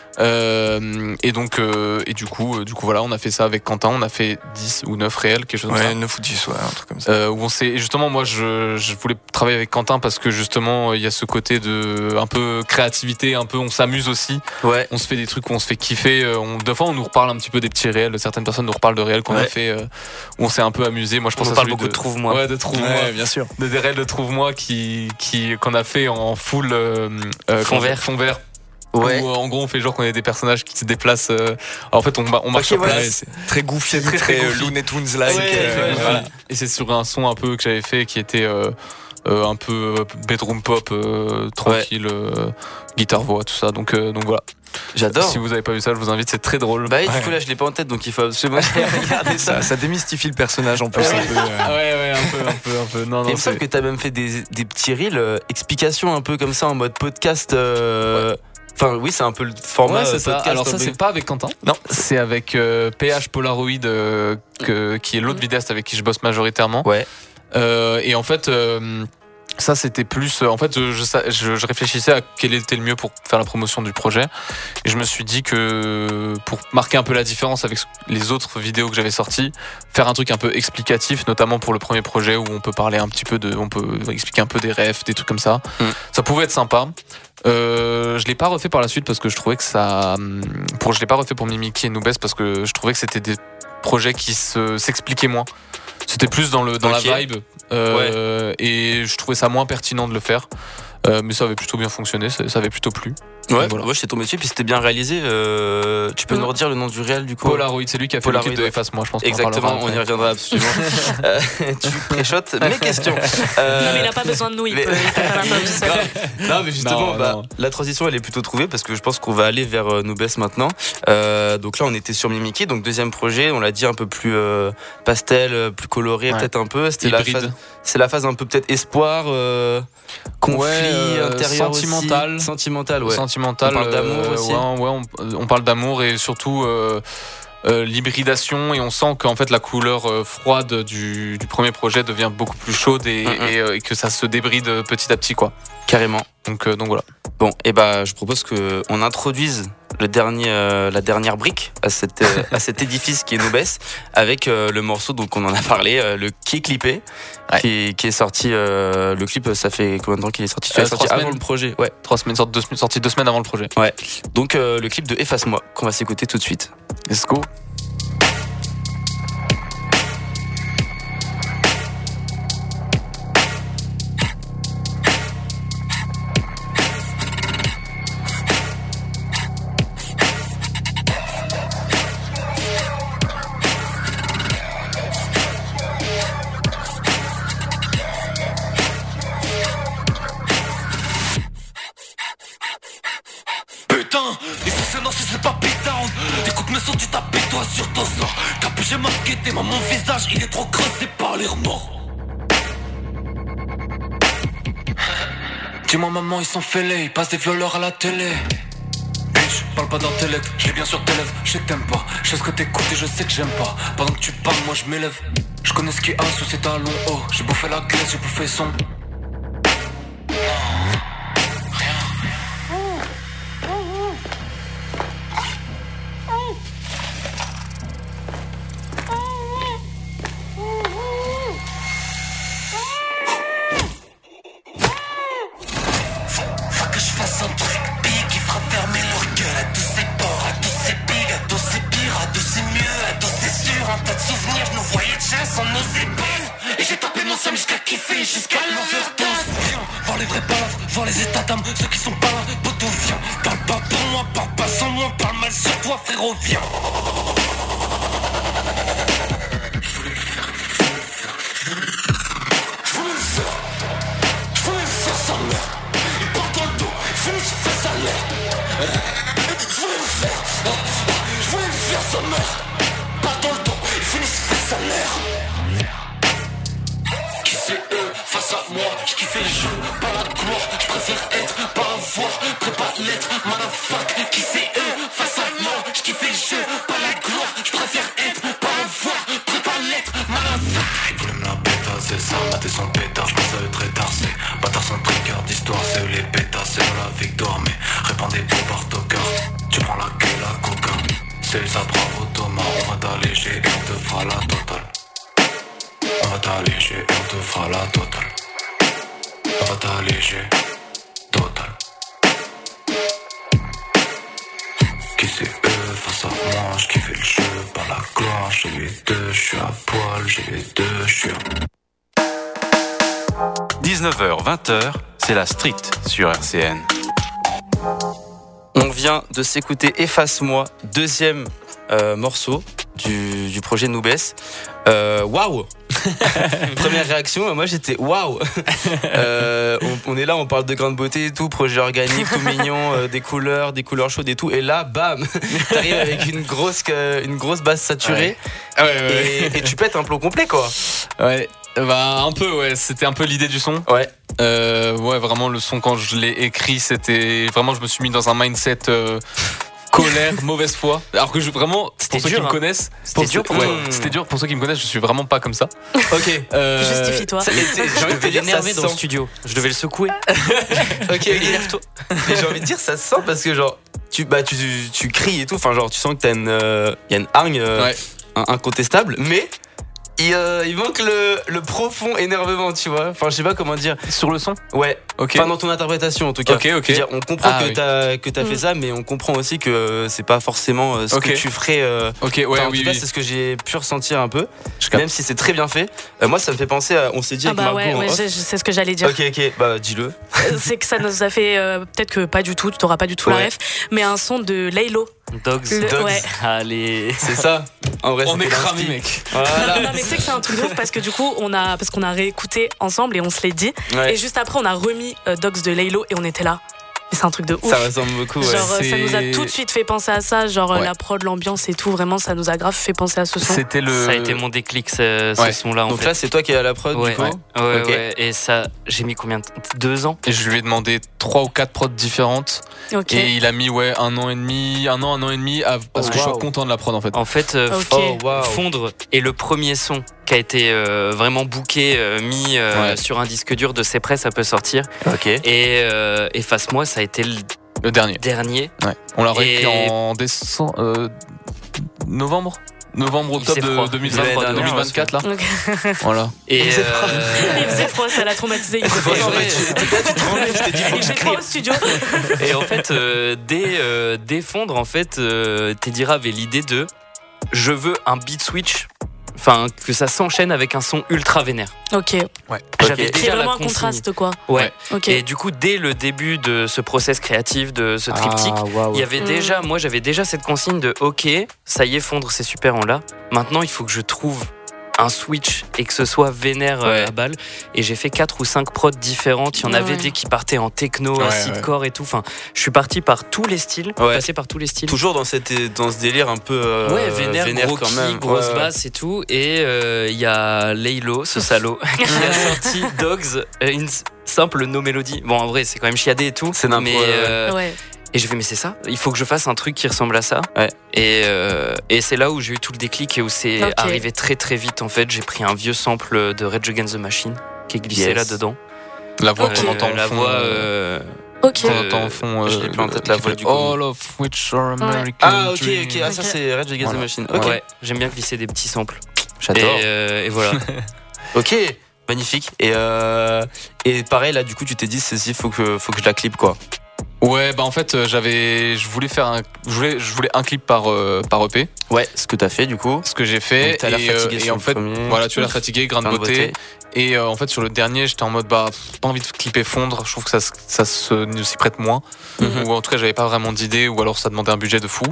Speaker 10: Et donc du coup voilà, on a fait ça avec Quentin, on a fait 10 ou 9 réels, quelque chose comme ça.
Speaker 12: 9 ou 10, un truc comme ça.
Speaker 10: Où on s'est justement, moi je voulais travailler avec Quentin parce que justement il y a ce côté de un peu créativité, un peu on s'amuse aussi.
Speaker 8: Ouais.
Speaker 10: On se fait des trucs où on se fait kiffer. Des fois on nous reparle un petit peu des petits réels. Certaines personnes nous reparlent de réels qu'on a fait où on s'est un peu amusé. Moi je pense
Speaker 8: on parle beaucoup de Trouve-moi.
Speaker 10: Ouais, de Trouve-moi.
Speaker 12: Ouais, bien sûr.
Speaker 10: Des réels de Trouve-moi qu'on a fait en full fond vert.
Speaker 8: Ouais.
Speaker 10: Où en gros on fait genre qu'on est des personnages qui se déplacent. En fait on marche sur place.
Speaker 12: C'est très goofy, très Looney Tunes like.
Speaker 10: Voilà. Et c'est sur un son un peu que j'avais fait qui était un peu bedroom pop, tranquille, guitare voix, tout ça. Donc voilà.
Speaker 8: J'adore.
Speaker 10: Si vous avez pas vu ça, je vous invite, c'est très drôle.
Speaker 8: Du coup là je l'ai pas en tête, donc il faut absolument regarder ça.
Speaker 12: Ça démystifie le personnage en plus.
Speaker 10: Ouais, un peu. Non,
Speaker 8: il me semble que t'as même fait des petits reels, explications un peu comme ça en mode podcast. Enfin oui, c'est un peu le format
Speaker 10: c'est
Speaker 8: podcast.
Speaker 10: Ça. Alors ça c'est pas avec Quentin.
Speaker 12: Non,
Speaker 10: c'est avec PH Polaroid qui est l'autre vidéaste avec qui je bosse majoritairement.
Speaker 8: Ouais.
Speaker 10: Et en fait ça c'était plus en fait je réfléchissais à quel était le mieux pour faire la promotion du projet et je me suis dit que pour marquer un peu la différence avec les autres vidéos que j'avais sorties, faire un truc un peu explicatif, notamment pour le premier projet où on peut parler un petit peu on peut expliquer un peu des refs, des trucs comme ça. Ça pouvait être sympa. Je l'ai pas refait par la suite parce que je trouvais que je l'ai pas refait pour Mimiki et Noubes parce que je trouvais que c'était des projets qui s'expliquaient moins. C'était plus dans la vibe et je trouvais ça moins pertinent de le faire. Mais ça avait plutôt bien fonctionné, ça avait plutôt plu.
Speaker 8: Ouais, voilà. Moi j'étais tombé dessus, puis c'était bien réalisé. Tu peux nous redire le nom du réel du coup?
Speaker 10: Polaroid, c'est lui qui a fait le clip de Efface-moi, je pense.
Speaker 8: Exactement, on y reviendra absolument. Tu pré-shots mes questions.
Speaker 9: Non, mais il a pas besoin de nous, il peut faire un peu seul.
Speaker 8: Non, mais justement, la transition elle est plutôt trouvée parce que je pense qu'on va aller vers Noubes maintenant. Donc là, on était sur Mimiki, donc deuxième projet, on l'a dit un peu plus pastel, plus coloré, peut-être un peu. C'est la phase un peu peut-être espoir. conflit intérieur
Speaker 10: sentimental.
Speaker 8: aussi. Sentimental, ouais.
Speaker 10: Sentimental.
Speaker 8: On parle d'amour aussi.
Speaker 10: On parle d'amour et surtout l'hybridation, et on sent qu'en fait la couleur froide du premier projet devient beaucoup plus chaude et que ça se débride petit à petit, quoi.
Speaker 8: Carrément.
Speaker 10: Donc voilà.
Speaker 8: Bon, et je propose qu'on introduise la dernière brique à cet édifice qui est Noobess, avec le morceau, donc on en a parlé, qui est clippé, qui est sorti. Le clip, ça fait combien de temps qu'il est sorti? Il est sorti avant le projet. Ouais.
Speaker 10: 3 semaines, sorti 2 semaines avant le projet.
Speaker 8: Ouais. Donc le clip de Efface-moi qu'on va s'écouter tout de suite.
Speaker 10: Let's go.
Speaker 18: Mon visage il est trop creusé par les remords. Dis-moi maman ils sont fêlés, ils passent des violeurs à la télé. Bitch, parle pas d'intellect, je l'ai bien sur tes lèvres, je sais que t'aimes pas. Je sais ce que t'écoutes et je sais que j'aime pas. Pendant que tu parles moi je m'élève. Je connais ce qui a sous ses talons hauts. J'ai bouffé la glace, j'ai bouffé son. Qui c'est eux face à moi, je kiffe le jeu par la gloire, j'ai les deux, je suis à poil, j'ai les deux, je suis à...
Speaker 7: 19h, 20h, c'est la street sur RCN.
Speaker 8: On vient de s'écouter Efface-moi, deuxième morceau du projet Noobess. Waouh. Première réaction, moi j'étais waouh. On est là, on parle de grande beauté et tout, projet organique, tout mignon, des couleurs chaudes et tout, et là, bam, t'arrives avec une grosse basse saturée, et tu pètes un plomb complet, quoi.
Speaker 10: Ouais. Bah un peu, ouais, c'était un peu l'idée du son.
Speaker 8: Ouais.
Speaker 10: Ouais, vraiment le son quand je l'ai écrit, c'était vraiment, je me suis mis dans un mindset colère, mauvaise foi. Alors que vraiment, pour ceux qui me connaissent, c'était dur pour ceux qui me connaissent, je suis vraiment pas comme ça.
Speaker 8: Ok.
Speaker 9: Justifie-toi.
Speaker 11: J'ai envie de l'énerver dans le studio. Je devais le secouer.
Speaker 8: Ok, énerve-toi. Mais j'ai envie de dire, ça se sent parce que genre tu cries et tout. Enfin genre tu sens que y a une hargne incontestable, mais il manque le profond énervement, tu vois. Enfin, je sais pas comment dire.
Speaker 10: Sur le son ?
Speaker 8: Ouais.
Speaker 10: Okay.
Speaker 8: Enfin, dans ton interprétation, en tout cas.
Speaker 10: Ok.
Speaker 8: C'est-à-dire, on comprend que t'as fait ça, mais on comprend aussi que c'est pas forcément ce que tu ferais.
Speaker 10: Ok, ouais,
Speaker 8: en tout cas, c'est ce que j'ai pu ressentir un peu. Même si c'est très bien fait. Moi, ça me fait penser à. On s'est dit avec Margot.
Speaker 9: Je sais ce que j'allais dire.
Speaker 8: Ok. Bah, dis-le.
Speaker 9: C'est que ça nous a fait. Peut-être que pas du tout, tu t'auras pas du tout la ref, mais un son de Laylo.
Speaker 11: Dogs.
Speaker 9: Ouais.
Speaker 11: Allez.
Speaker 8: C'est ça. En vrai,
Speaker 10: on est cramé, mec.
Speaker 8: Voilà.
Speaker 9: Non, mais tu sais que c'est un truc de ouf parce que du coup, on a réécouté ensemble et on se l'est dit. Ouais. Et juste après, on a remis Dogs de Laylo et on était là. Mais c'est un truc de ouf.
Speaker 8: Ça ressemble beaucoup, ouais.
Speaker 9: Genre, ça nous a tout de suite fait penser à ça. Genre, la prod, l'ambiance et tout, vraiment, ça nous a grave fait penser à ce son.
Speaker 11: Ça a été mon déclic, ce son-là.
Speaker 8: Donc là, c'est toi qui es à la prod, du coup.
Speaker 11: Ouais. Et ça, j'ai mis combien de temps 2 ans.
Speaker 10: Et je lui ai demandé 3 ou 4 prods différentes.
Speaker 9: Ok.
Speaker 10: Et il a mis, un an et demi parce que je suis content de la prod, en fait.
Speaker 11: En fait, Fondre est le premier son qui a été vraiment booké, mis sur un disque dur de Cypress, ça peut sortir.
Speaker 8: Ok.
Speaker 11: Et Efface-moi, ça a été
Speaker 10: le dernier.
Speaker 11: Ouais.
Speaker 10: On l'a repris en décembre, novembre, octobre de 2024 là.
Speaker 9: Okay.
Speaker 10: Voilà.
Speaker 11: Et
Speaker 9: il faisait froid, ça l'a traumatisé. Il faisait froid au studio.
Speaker 11: Et en fait, dès Fondre, en fait, Teddy Ray avait l'idée de je veux un beat switch. Enfin, que ça s'enchaîne avec un son ultra vénère.
Speaker 9: Ok.
Speaker 11: Ouais. J'avais déjà
Speaker 9: vraiment
Speaker 11: la
Speaker 9: un contraste, quoi.
Speaker 11: Ouais.
Speaker 9: Ok.
Speaker 11: Et du coup, dès le début de ce process créatif, de ce triptyque, il y avait déjà, moi, j'avais déjà cette consigne de OK, ça y est, Fondre, c'est super, on l'a. Maintenant, il faut que je trouve un switch et que ce soit vénère à balle. Et j'ai fait 4 ou 5 prods différentes. Il y en avait des qui partaient en techno, acidcore et tout. Enfin, je suis parti par tous les styles, passé par tous les styles.
Speaker 8: Toujours dans ce délire un peu
Speaker 11: vénère gros
Speaker 8: quand même.
Speaker 11: Grosse basse et tout. Et il y a Laylo, ce salaud, qui a sorti Dogs, une simple no mélodie. Bon, en vrai, c'est quand même chiadé et tout.
Speaker 8: C'est n'importe quoi.
Speaker 11: Et je fais mais c'est ça, il faut que je fasse un truc qui ressemble à ça. Et c'est là où j'ai eu tout le déclic et où c'est arrivé très très vite en fait. J'ai pris un vieux sample de Rage Against the Machine qui est glissé là-dedans.
Speaker 10: La voix qu'on entend
Speaker 11: la
Speaker 10: fond.
Speaker 11: Voix
Speaker 9: Ok.
Speaker 10: En fond,
Speaker 8: je l'ai plus en tête la voix du coup.
Speaker 10: All of which are American.
Speaker 8: Ah ok. Ah ça c'est Rage Against the Machine. Ok.
Speaker 11: Ouais, j'aime bien glisser des petits samples.
Speaker 8: J'adore.
Speaker 11: Et voilà.
Speaker 8: Ok. Magnifique. Et pareil là du coup tu t'es dit ceci faut que je la clip quoi.
Speaker 10: Ouais, bah en fait, je voulais un clip par EP.
Speaker 8: Ouais, ce que t'as fait du coup.
Speaker 10: Ce que j'ai fait.
Speaker 8: Donc, t'as l'air fatigué
Speaker 10: et
Speaker 8: sur
Speaker 10: en fait, voilà, tu as l'air fatigué, grain de beauté. Et en fait, sur le dernier, j'étais en mode pas envie de clipper Fondre. Je trouve que ça s'y prête moins. Ou en tout cas, j'avais pas vraiment d'idée. Ou alors, ça demandait un budget de fou.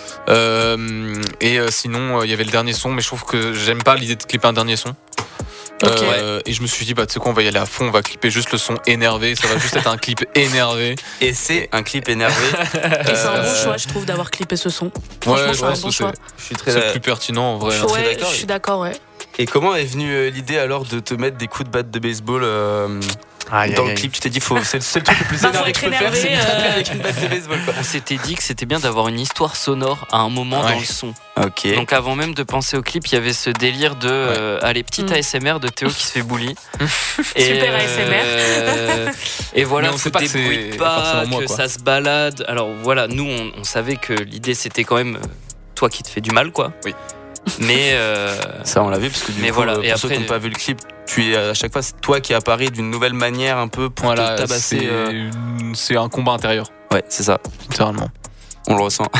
Speaker 10: Sinon, il y avait le dernier son, mais je trouve que j'aime pas l'idée de clipper un dernier son. Et je me suis dit, tu sais quoi, on va y aller à fond, on va clipper juste le son énervé, ça va juste être un clip énervé.
Speaker 8: Et c'est un clip énervé.
Speaker 9: Et c'est un bon choix, je trouve, d'avoir clippé ce son.
Speaker 10: Ouais,
Speaker 9: c'est un bon choix.
Speaker 10: C'est le plus pertinent en vrai.
Speaker 9: Ouais, je suis d'accord, ouais.
Speaker 8: Et comment est venue l'idée alors de te mettre des coups de batte de baseball dans le clip? Tu t'es dit, c'est le truc le plus énervé que je peux faire, c'est avec une batte de baseball. Quoi.
Speaker 11: On s'était dit que c'était bien d'avoir une histoire sonore à un moment dans le son.
Speaker 8: Ok.
Speaker 11: Donc avant même de penser au clip, il y avait ce délire de allez, petite ASMR de Théo qui se fait bully.
Speaker 9: Super ASMR.
Speaker 11: Et voilà,
Speaker 10: on sait pas
Speaker 11: que ça se balade. Alors voilà, nous on savait que l'idée c'était quand même toi qui te fais du mal quoi.
Speaker 10: Oui.
Speaker 11: Mais
Speaker 8: ça on l'a vu parce que du coup
Speaker 11: voilà.
Speaker 8: Pour ceux qui n'ont pas vu le clip, tu es à chaque fois c'est toi qui apparais d'une nouvelle manière un peu pour te tabasser.
Speaker 10: C'est un combat intérieur.
Speaker 8: Ouais, c'est ça.
Speaker 10: Littéralement.
Speaker 8: On le ressent.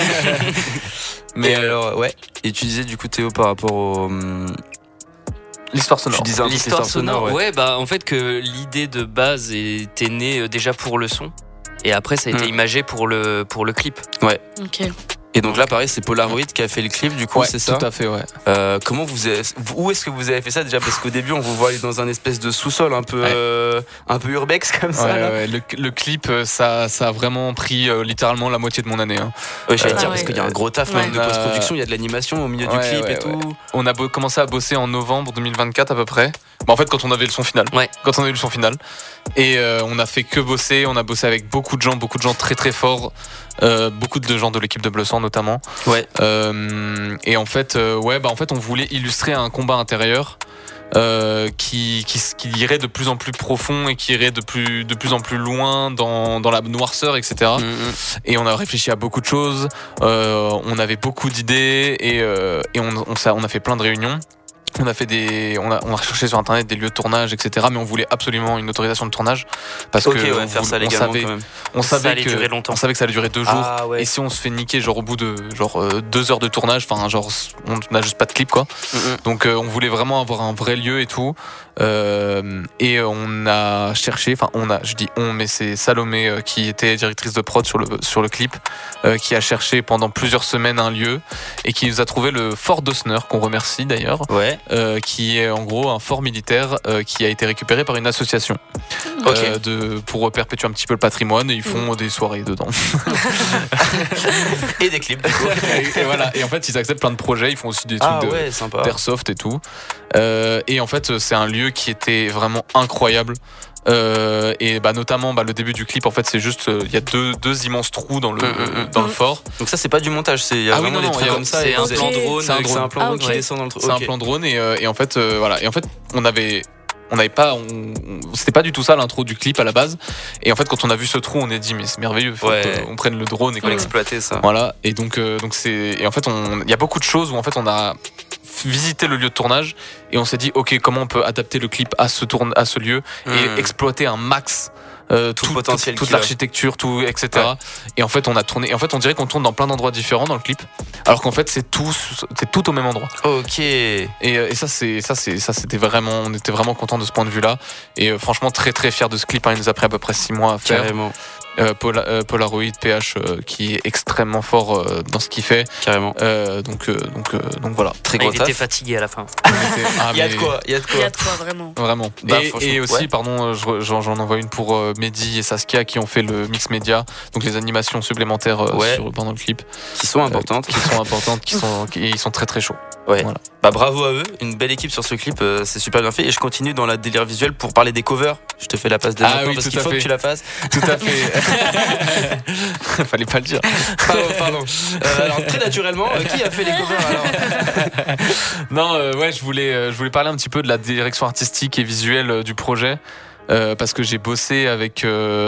Speaker 8: Mais alors et tu disais du coup Théo par rapport au
Speaker 10: l'histoire sonore.
Speaker 8: Tu disais
Speaker 11: l'histoire sonore. Ouais, bah en fait que l'idée de base était née déjà pour le son et après ça a été imagé pour le clip.
Speaker 8: Ouais.
Speaker 9: Ok.
Speaker 8: Et donc là, pareil, c'est Polaroid qui a fait le clip, du coup, c'est ça?
Speaker 10: Tout à fait, ouais.
Speaker 8: Comment où est-ce que vous avez fait ça déjà? Parce qu'au début, on vous voit aller dans un espèce de sous-sol un peu urbex comme ça.
Speaker 10: Ouais. Le clip, ça a vraiment pris littéralement la moitié de mon année. Hein.
Speaker 8: Ouais, j'allais dire, parce qu'il y a un gros taf même de post-production, il y a de l'animation au milieu du clip et tout.
Speaker 10: On a commencé à bosser en novembre 2024 à peu près. Bah, en fait, quand on avait le son final. Quand on a eu le son final. Et on a fait que bosser. On a bossé avec beaucoup de gens très très forts. Beaucoup de gens de l'équipe de Bleu Sang notamment.
Speaker 8: Ouais.
Speaker 10: Et en fait, on voulait illustrer un combat intérieur qui irait de plus en plus profond et qui irait de plus en plus loin dans la noirceur, etc. Et on a réfléchi à beaucoup de choses. On avait beaucoup d'idées et on a fait plein de réunions. On a recherché sur internet des lieux de tournage, etc. Mais on voulait absolument une autorisation de tournage parce que
Speaker 8: faire ça légalement quand même.
Speaker 10: On savait
Speaker 11: que ça allait durer longtemps.
Speaker 10: On savait que ça allait durer 2 jours. Et si on se fait niquer genre au bout de 2 heures de tournage, enfin genre on n'a juste pas de clip quoi. Donc on voulait vraiment avoir un vrai lieu et tout. Et on a cherché, mais c'est Salomé qui était directrice de prod sur le clip, qui a cherché pendant plusieurs semaines un lieu et qui nous a trouvé le Fort d'Osner qu'on remercie d'ailleurs.
Speaker 8: Ouais.
Speaker 10: qui est en gros un fort militaire qui a été récupéré par une association pour perpétuer un petit peu le patrimoine, et ils font des soirées dedans.
Speaker 8: Et des clips du coup.
Speaker 10: Et voilà, et en fait ils acceptent plein de projets, ils font aussi des trucs d'airsoft et tout, et en fait c'est un lieu qui était vraiment incroyable. Et notamment le début du clip, en fait c'est juste il y a deux immenses trous dans le fort.
Speaker 8: Donc ça c'est pas du montage, c'est vraiment des trucs comme ça,
Speaker 11: c'est un plan drone,
Speaker 8: c'est un plan drone qui descend dans le trou.
Speaker 10: C'est un plan drone, et en fait voilà, et en fait c'était pas du tout ça l'intro du clip à la base, et en fait quand on a vu ce trou on a dit mais c'est merveilleux, faut qu'on prenne le drone et qu'on
Speaker 8: exploiter ça.
Speaker 10: Voilà, et donc c'est, et en fait il y a beaucoup de choses où en fait on a visité le lieu de tournage et on s'est dit ok, comment on peut adapter le clip à ce lieu et exploiter un max tout le potentiel, toute l'architecture, tout, etc. Ouais. Et en fait on a tourné, et en fait on dirait qu'on tourne dans plein d'endroits différents dans le clip, alors qu'en fait c'est tout au même endroit.
Speaker 8: Ok.
Speaker 10: Et ça c'était vraiment, on était vraiment content de ce point de vue là, et franchement très très fier de ce clip, hein. Il nous a pris à peu près 6 mois à faire.
Speaker 8: Carrément.
Speaker 10: Polaroid PH qui est extrêmement fort dans ce qu'il fait.
Speaker 8: Carrément.
Speaker 10: Donc voilà.
Speaker 11: Très gros. Il était fatigué à la fin.
Speaker 8: Il y a de quoi.
Speaker 9: Il y a de quoi vraiment.
Speaker 10: Vraiment. Et aussi, pardon, j'en envoie une pour Mehdi et Saskia qui ont fait le mix média, donc les animations supplémentaires pendant le clip.
Speaker 8: Qui sont importantes.
Speaker 10: Ils sont très très chauds.
Speaker 8: Ouais. Voilà. Bravo à eux, une belle équipe sur ce clip, c'est super bien fait. Et je continue dans la délire visuelle pour parler des covers. Je te fais la passe dès maintenant parce qu'il faut que tu la fasses.
Speaker 10: Tout à fait. Fallait pas le dire.
Speaker 8: Pardon. Alors très naturellement, qui a fait les covers alors?
Speaker 10: Non, je voulais parler un petit peu de la direction artistique et visuelle du projet. Parce que j'ai bossé avec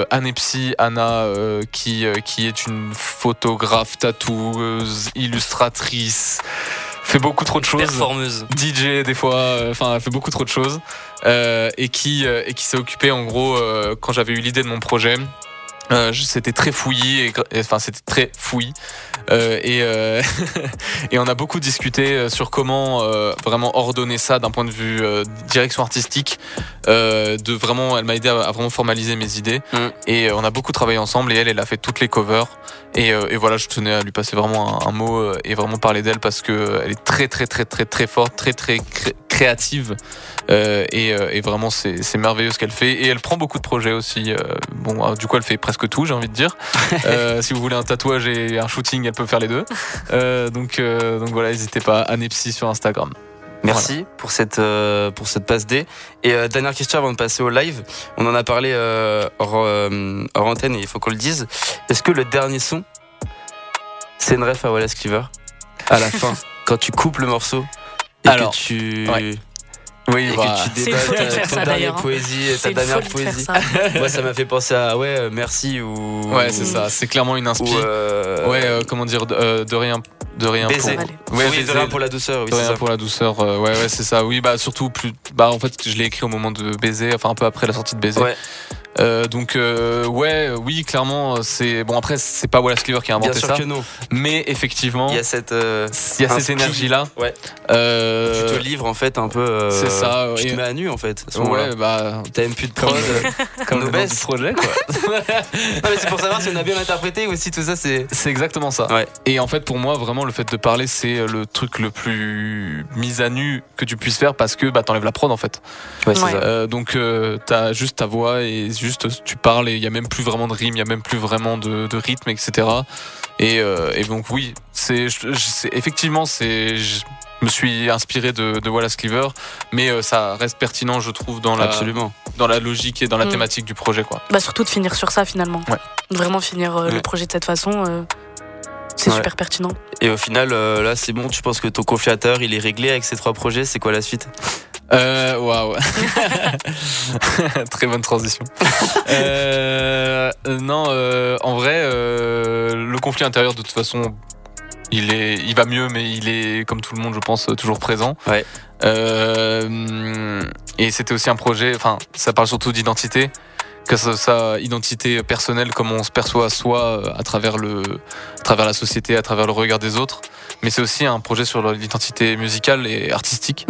Speaker 10: Anna, qui est une photographe, tatoueuse, illustratrice, fait beaucoup trop de choses,
Speaker 11: performeuse,
Speaker 10: DJ des fois, elle fait beaucoup trop de choses, et qui s'est occupée en gros quand j'avais eu l'idée de mon projet. C'était très fouillis, c'était très fouillis, et on a beaucoup discuté sur comment vraiment ordonner ça d'un point de vue direction artistique, elle m'a aidé à vraiment formaliser mes idées, et on a beaucoup travaillé ensemble, et elle a fait toutes les covers, et voilà, je tenais à lui passer vraiment un mot et vraiment parler d'elle parce que elle est très très très très très forte, très très créative, et vraiment c'est merveilleux ce qu'elle fait, et elle prend beaucoup de projets aussi. Du coup elle fait presque tout, j'ai envie de dire. Si vous voulez un tatouage et un shooting, elle peut faire les deux. Donc voilà, n'hésitez pas, Anepsi sur Instagram.
Speaker 8: Merci pour cette passe D. Et dernière question avant de passer au live. On en a parlé hors antenne et il faut qu'on le dise. Est-ce que le dernier son, c'est une ref à Wallace Cleaver à la fin, quand tu coupes le morceau et que tu... Ouais.
Speaker 10: Oui,
Speaker 8: et que tu débattes ta dernière poésie et ta dernière poésie. Moi, ça m'a fait penser à merci ou.
Speaker 10: Ouais, c'est ça. C'est clairement une inspi. Comment dire, de rien
Speaker 8: baiser.
Speaker 10: Pour. Ouais,
Speaker 8: de rien pour la douceur. Oui,
Speaker 10: de rien pour la douceur. Ouais, c'est ça. Oui, surtout plus. En fait, je l'ai écrit au moment de Baiser, un peu après la sortie de Baiser. Ouais. Oui, clairement, c'est bon. Après, c'est pas Wallace Cleaver qui a inventé ça.
Speaker 8: Bien sûr que non.
Speaker 10: Mais effectivement,
Speaker 8: il y a cette
Speaker 10: énergie là.
Speaker 8: Ouais. Tu te livres en fait un peu.
Speaker 10: C'est ça.
Speaker 8: Tu te mets à nu en fait.
Speaker 10: T'as
Speaker 8: même plus de prod.
Speaker 10: Comme le best projet quoi.
Speaker 8: Non, mais c'est pour savoir si on a bien interprété ou aussi tout ça c'est.
Speaker 10: C'est exactement ça.
Speaker 8: Ouais.
Speaker 10: Et en fait, pour moi, vraiment, le fait de parler, c'est le truc le plus mis à nu que tu puisses faire parce que t'enlèves la prod en fait.
Speaker 8: Ouais, c'est ça.
Speaker 10: Donc t'as juste ta voix et juste tu parles, et il y a même plus vraiment de rime, il y a même plus vraiment de rythme, etc. Et donc oui, effectivement je me suis inspiré de Wallace Cleaver, mais ça reste pertinent, je trouve, dans la logique et dans la thématique du projet, quoi.
Speaker 9: Surtout de finir sur ça finalement. Ouais. Vraiment finir le projet de cette façon. C'est super pertinent.
Speaker 8: Et au final, là, c'est bon. Tu penses que ton confiateur, il est réglé avec ces 3 projets? C'est quoi la suite?
Speaker 10: Waouh. Très bonne transition. Non, en vrai, le conflit intérieur, de toute façon, il va mieux, mais il est, comme tout le monde, je pense, toujours présent.
Speaker 8: Ouais.
Speaker 10: Et c'était aussi un projet. Ça parle surtout d'identité. Que ça, identité personnelle, comment on se perçoit soi à travers la société, à travers le regard des autres, mais c'est aussi un projet sur l'identité musicale et artistique.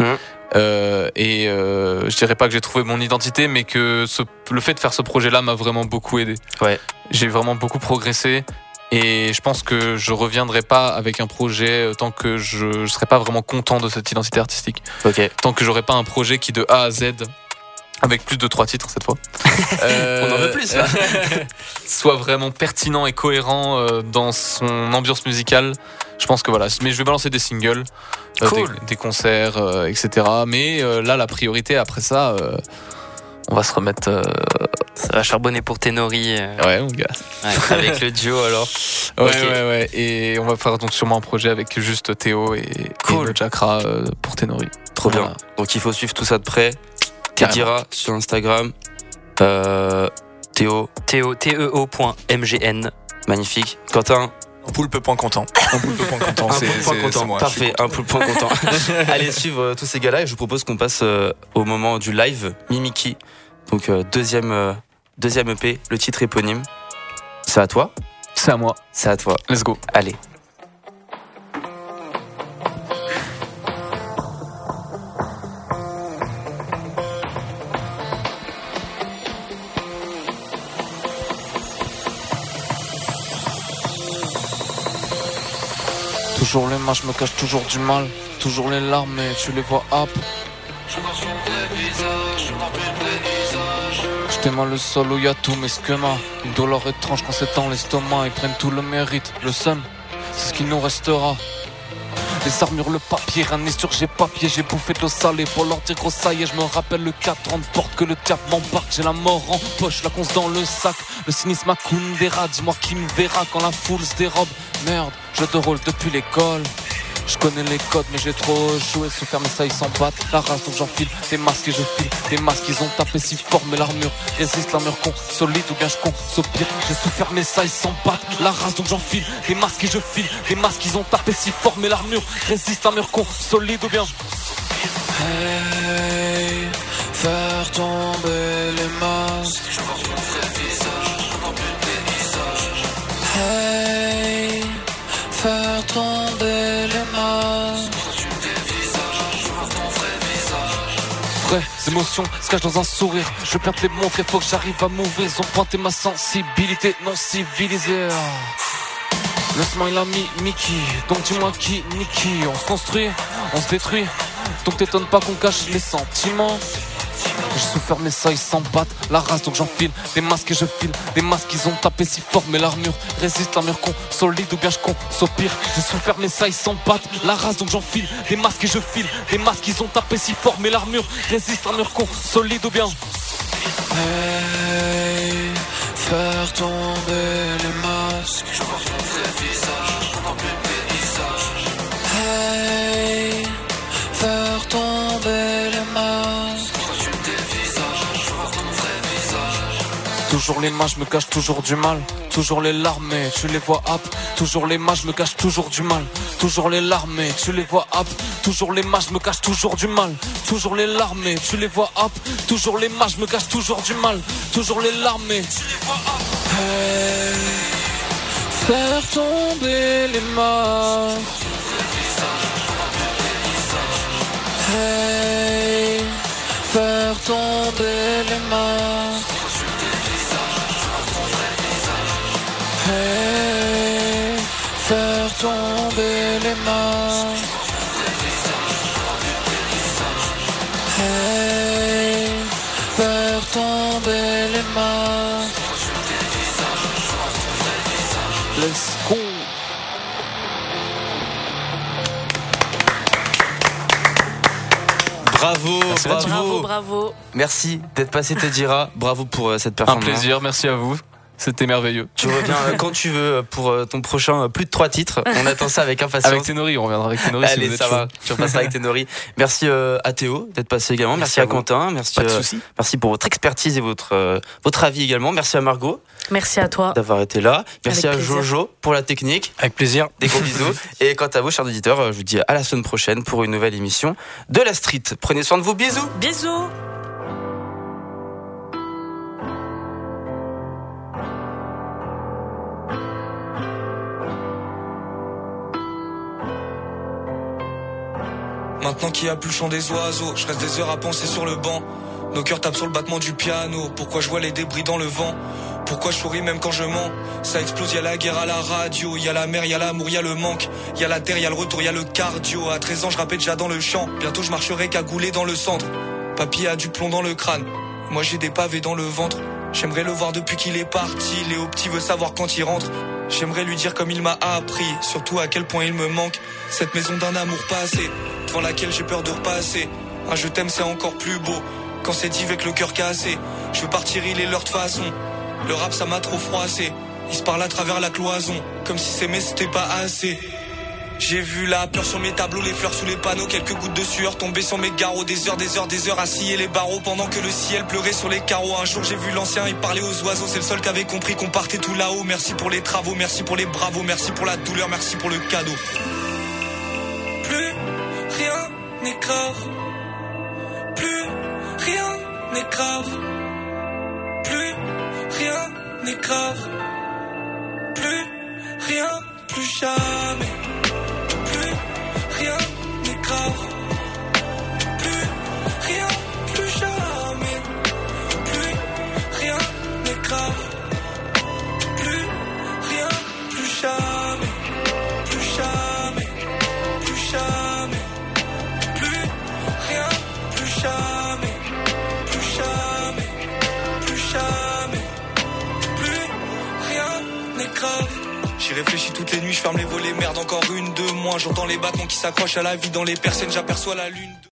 Speaker 10: Je dirais pas que j'ai trouvé mon identité, mais que le fait de faire ce projet-là m'a vraiment beaucoup aidé.
Speaker 8: Ouais.
Speaker 10: J'ai vraiment beaucoup progressé. Et je pense que je reviendrai pas avec un projet tant que je serai pas vraiment content de cette identité artistique. Tant que j'aurai pas un projet qui de A à Z, avec plus de 3 titres cette fois,
Speaker 8: on en veut plus là.
Speaker 10: soit vraiment pertinent et cohérent dans son ambiance musicale. Je pense que voilà, mais je vais balancer des singles, des concerts, etc. Mais là, la priorité après ça, on va se remettre.
Speaker 11: Ça va charbonner pour Ténori.
Speaker 10: Ouais, mon gars.
Speaker 11: Ouais, avec le duo alors.
Speaker 10: Ouais. Et on va faire donc sûrement un projet avec juste Théo et le Chakra pour Ténori.
Speaker 8: Trop bien. Donc il faut suivre tout ça de près. Tedira sur Instagram. Théo. TEO.mgn. Magnifique. Quentin.
Speaker 12: Poulpe.content.
Speaker 8: C'est moi. Parfait, un poulpe.content. Allez suivre tous ces gars-là et je vous propose qu'on passe au moment du live Mimiki. Donc deuxième EP, le titre éponyme. C'est à toi?
Speaker 10: C'est à moi.
Speaker 8: C'est à toi.
Speaker 10: Let's go.
Speaker 8: Allez.
Speaker 18: Toujours les mains, je me cache toujours du mal. Toujours les larmes, mais tu les vois hop. Je t'aime le sol où y a tous mes schémas. Une douleur étrange quand c'est dans l'estomac. Ils prennent tout le mérite, le seum, c'est ce qui nous restera. Les armures, le papier, rien n'est sûr, j'ai papier, j'ai bouffé de l'eau salée pour leur dire gros ça y est, je me rappelle le 4 ans de porte que le diable m'embarque, j'ai la mort en poche, la conce dans le sac, le cynisme à Kundera, dis-moi qui me verra quand la foule se dérobe, merde, je te rôle depuis l'école. Je connais les codes mais j'ai trop joué sous ferme ça ils s'en battent la race donc j'enfile des masques et je file des masques ils ont tapé si fort mais l'armure résiste l'armure con solide ou bien je con pire j'ai souffert mais ça ils s'en battent la race donc j'enfile des masques et je file des masques ils ont tapé si fort mais l'armure résiste l'armure con solide ou bien
Speaker 13: hey, faire tomber les masques je vois ton vrai visage je vois plus de paysage hey, faire tomber les masques. Vraies émotions se cachent dans un sourire. Je viens te les montrer, faut que j'arrive à m'ouvrir. Ils ont pointé ma sensibilité non civilisée. Le smile a mis Mickey. Donc dis-moi qui, Nicky. On se construit, on se détruit. Donc t'étonnes pas qu'on cache les sentiments. J'ai souffert mais ça ils s'en battent la race donc j'enfile des masques et je file des masques ils ont tapé si fort mais l'armure résiste l'armure con solide ou bien je con pire j'ai souffert mais ça ils s'en battent la race donc j'enfile des masques et je file des masques ils ont tapé si fort mais l'armure résiste l'armure con solide ou bien hey, faire tomber les masques je vois ton vrai visage je vois plus le paysage hey, faire tomber les masques. Toujours les mains, je me cache toujours du mal. Toujours les larmes, mais tu les vois hop. Toujours les mains, je me cache toujours du mal. Toujours les larmes, mais tu les vois hop. Toujours les mains, je me cache toujours du mal. Toujours les larmes, mais tu les vois hop. Toujours les mains, je me cache toujours du mal. Toujours les larmes, mais tu les vois hop. Hey, faire tomber les mains. Hey, faire tomber les mains. Hey, faire tomber les mains. Hey, faire tomber les mains. Let's go.
Speaker 9: Bravo.
Speaker 8: Merci d'être passé Tedira. Bravo pour cette performance.
Speaker 10: Un plaisir, merci à vous. C'était merveilleux.
Speaker 8: Tu reviens quand tu veux pour ton prochain plus de 3 titres. On attend ça avec impatience.
Speaker 10: Avec Ténori, on reviendra avec Ténori.
Speaker 8: Allez,
Speaker 10: si vous êtes
Speaker 8: ça
Speaker 10: chaud.
Speaker 8: va. Tu repasseras avec Ténori. Merci à Théo d'être passé également. Merci à Quentin. Merci,
Speaker 10: Pas de soucis.
Speaker 8: merci pour votre expertise et votre avis également. Merci à Margot.
Speaker 9: Merci à toi
Speaker 8: d'avoir été là. Merci
Speaker 9: avec
Speaker 8: à
Speaker 9: plaisir.
Speaker 8: Jojo pour la technique.
Speaker 17: Avec plaisir.
Speaker 8: Des gros bisous. Et quant à vous, chers auditeurs, je vous dis à la semaine prochaine pour une nouvelle émission de La Street. Prenez soin de vous. Bisous.
Speaker 9: Bisous.
Speaker 2: Maintenant qu'il y a plus le chant des oiseaux, je reste des heures à penser sur le banc.
Speaker 19: Nos cœurs tapent sur le battement du piano. Pourquoi je vois les débris dans le vent? Pourquoi je souris même quand je mens? Ça explose, y'a la guerre à la radio. Y'a la mer, y'a l'amour, y'a le manque. Y'a la terre, y'a le retour, y'a le cardio. À 13 ans je rappais déjà dans le champ. Bientôt je marcherai cagoulé dans le centre. Papy a du plomb dans le crâne. Moi j'ai des pavés dans le ventre. J'aimerais le voir depuis qu'il est parti. Léo petit veut savoir quand il rentre. J'aimerais lui dire comme il m'a appris. Surtout à quel point il me manque. Cette maison d'un amour passé, devant laquelle j'ai peur de repasser. Un je t'aime c'est encore plus beau quand c'est dit avec le cœur cassé. Je veux partir, il est l'heure de façon. Le rap ça m'a trop froissé. Il se parle à travers la cloison, comme si s'aimer c'était pas assez. J'ai vu la peur sur mes tableaux, les fleurs sous les panneaux, quelques gouttes de sueur tomber sur mes garrots, des heures à scier les barreaux pendant que le ciel pleurait sur les carreaux. Un jour j'ai vu l'ancien, il parlait aux oiseaux, c'est le seul qui avait compris qu'on partait tout là-haut. Merci pour les travaux, merci pour les bravos, merci pour la douleur, merci pour le cadeau. Plus rien n'est grave, plus rien n'est grave, plus rien n'est grave, plus rien, plus jamais. Rien n'est grave, plus rien, plus jamais, plus rien n'est grave, plus rien, plus jamais, plus jamais, plus jamais, plus rien, plus jamais, plus jamais, plus jamais, plus rien n'est grave. J'y réfléchis toutes les nuits, je ferme les volets, merde encore une de moins. J'entends les battements qui s'accrochent à la vie dans les persiennes, j'aperçois la lune.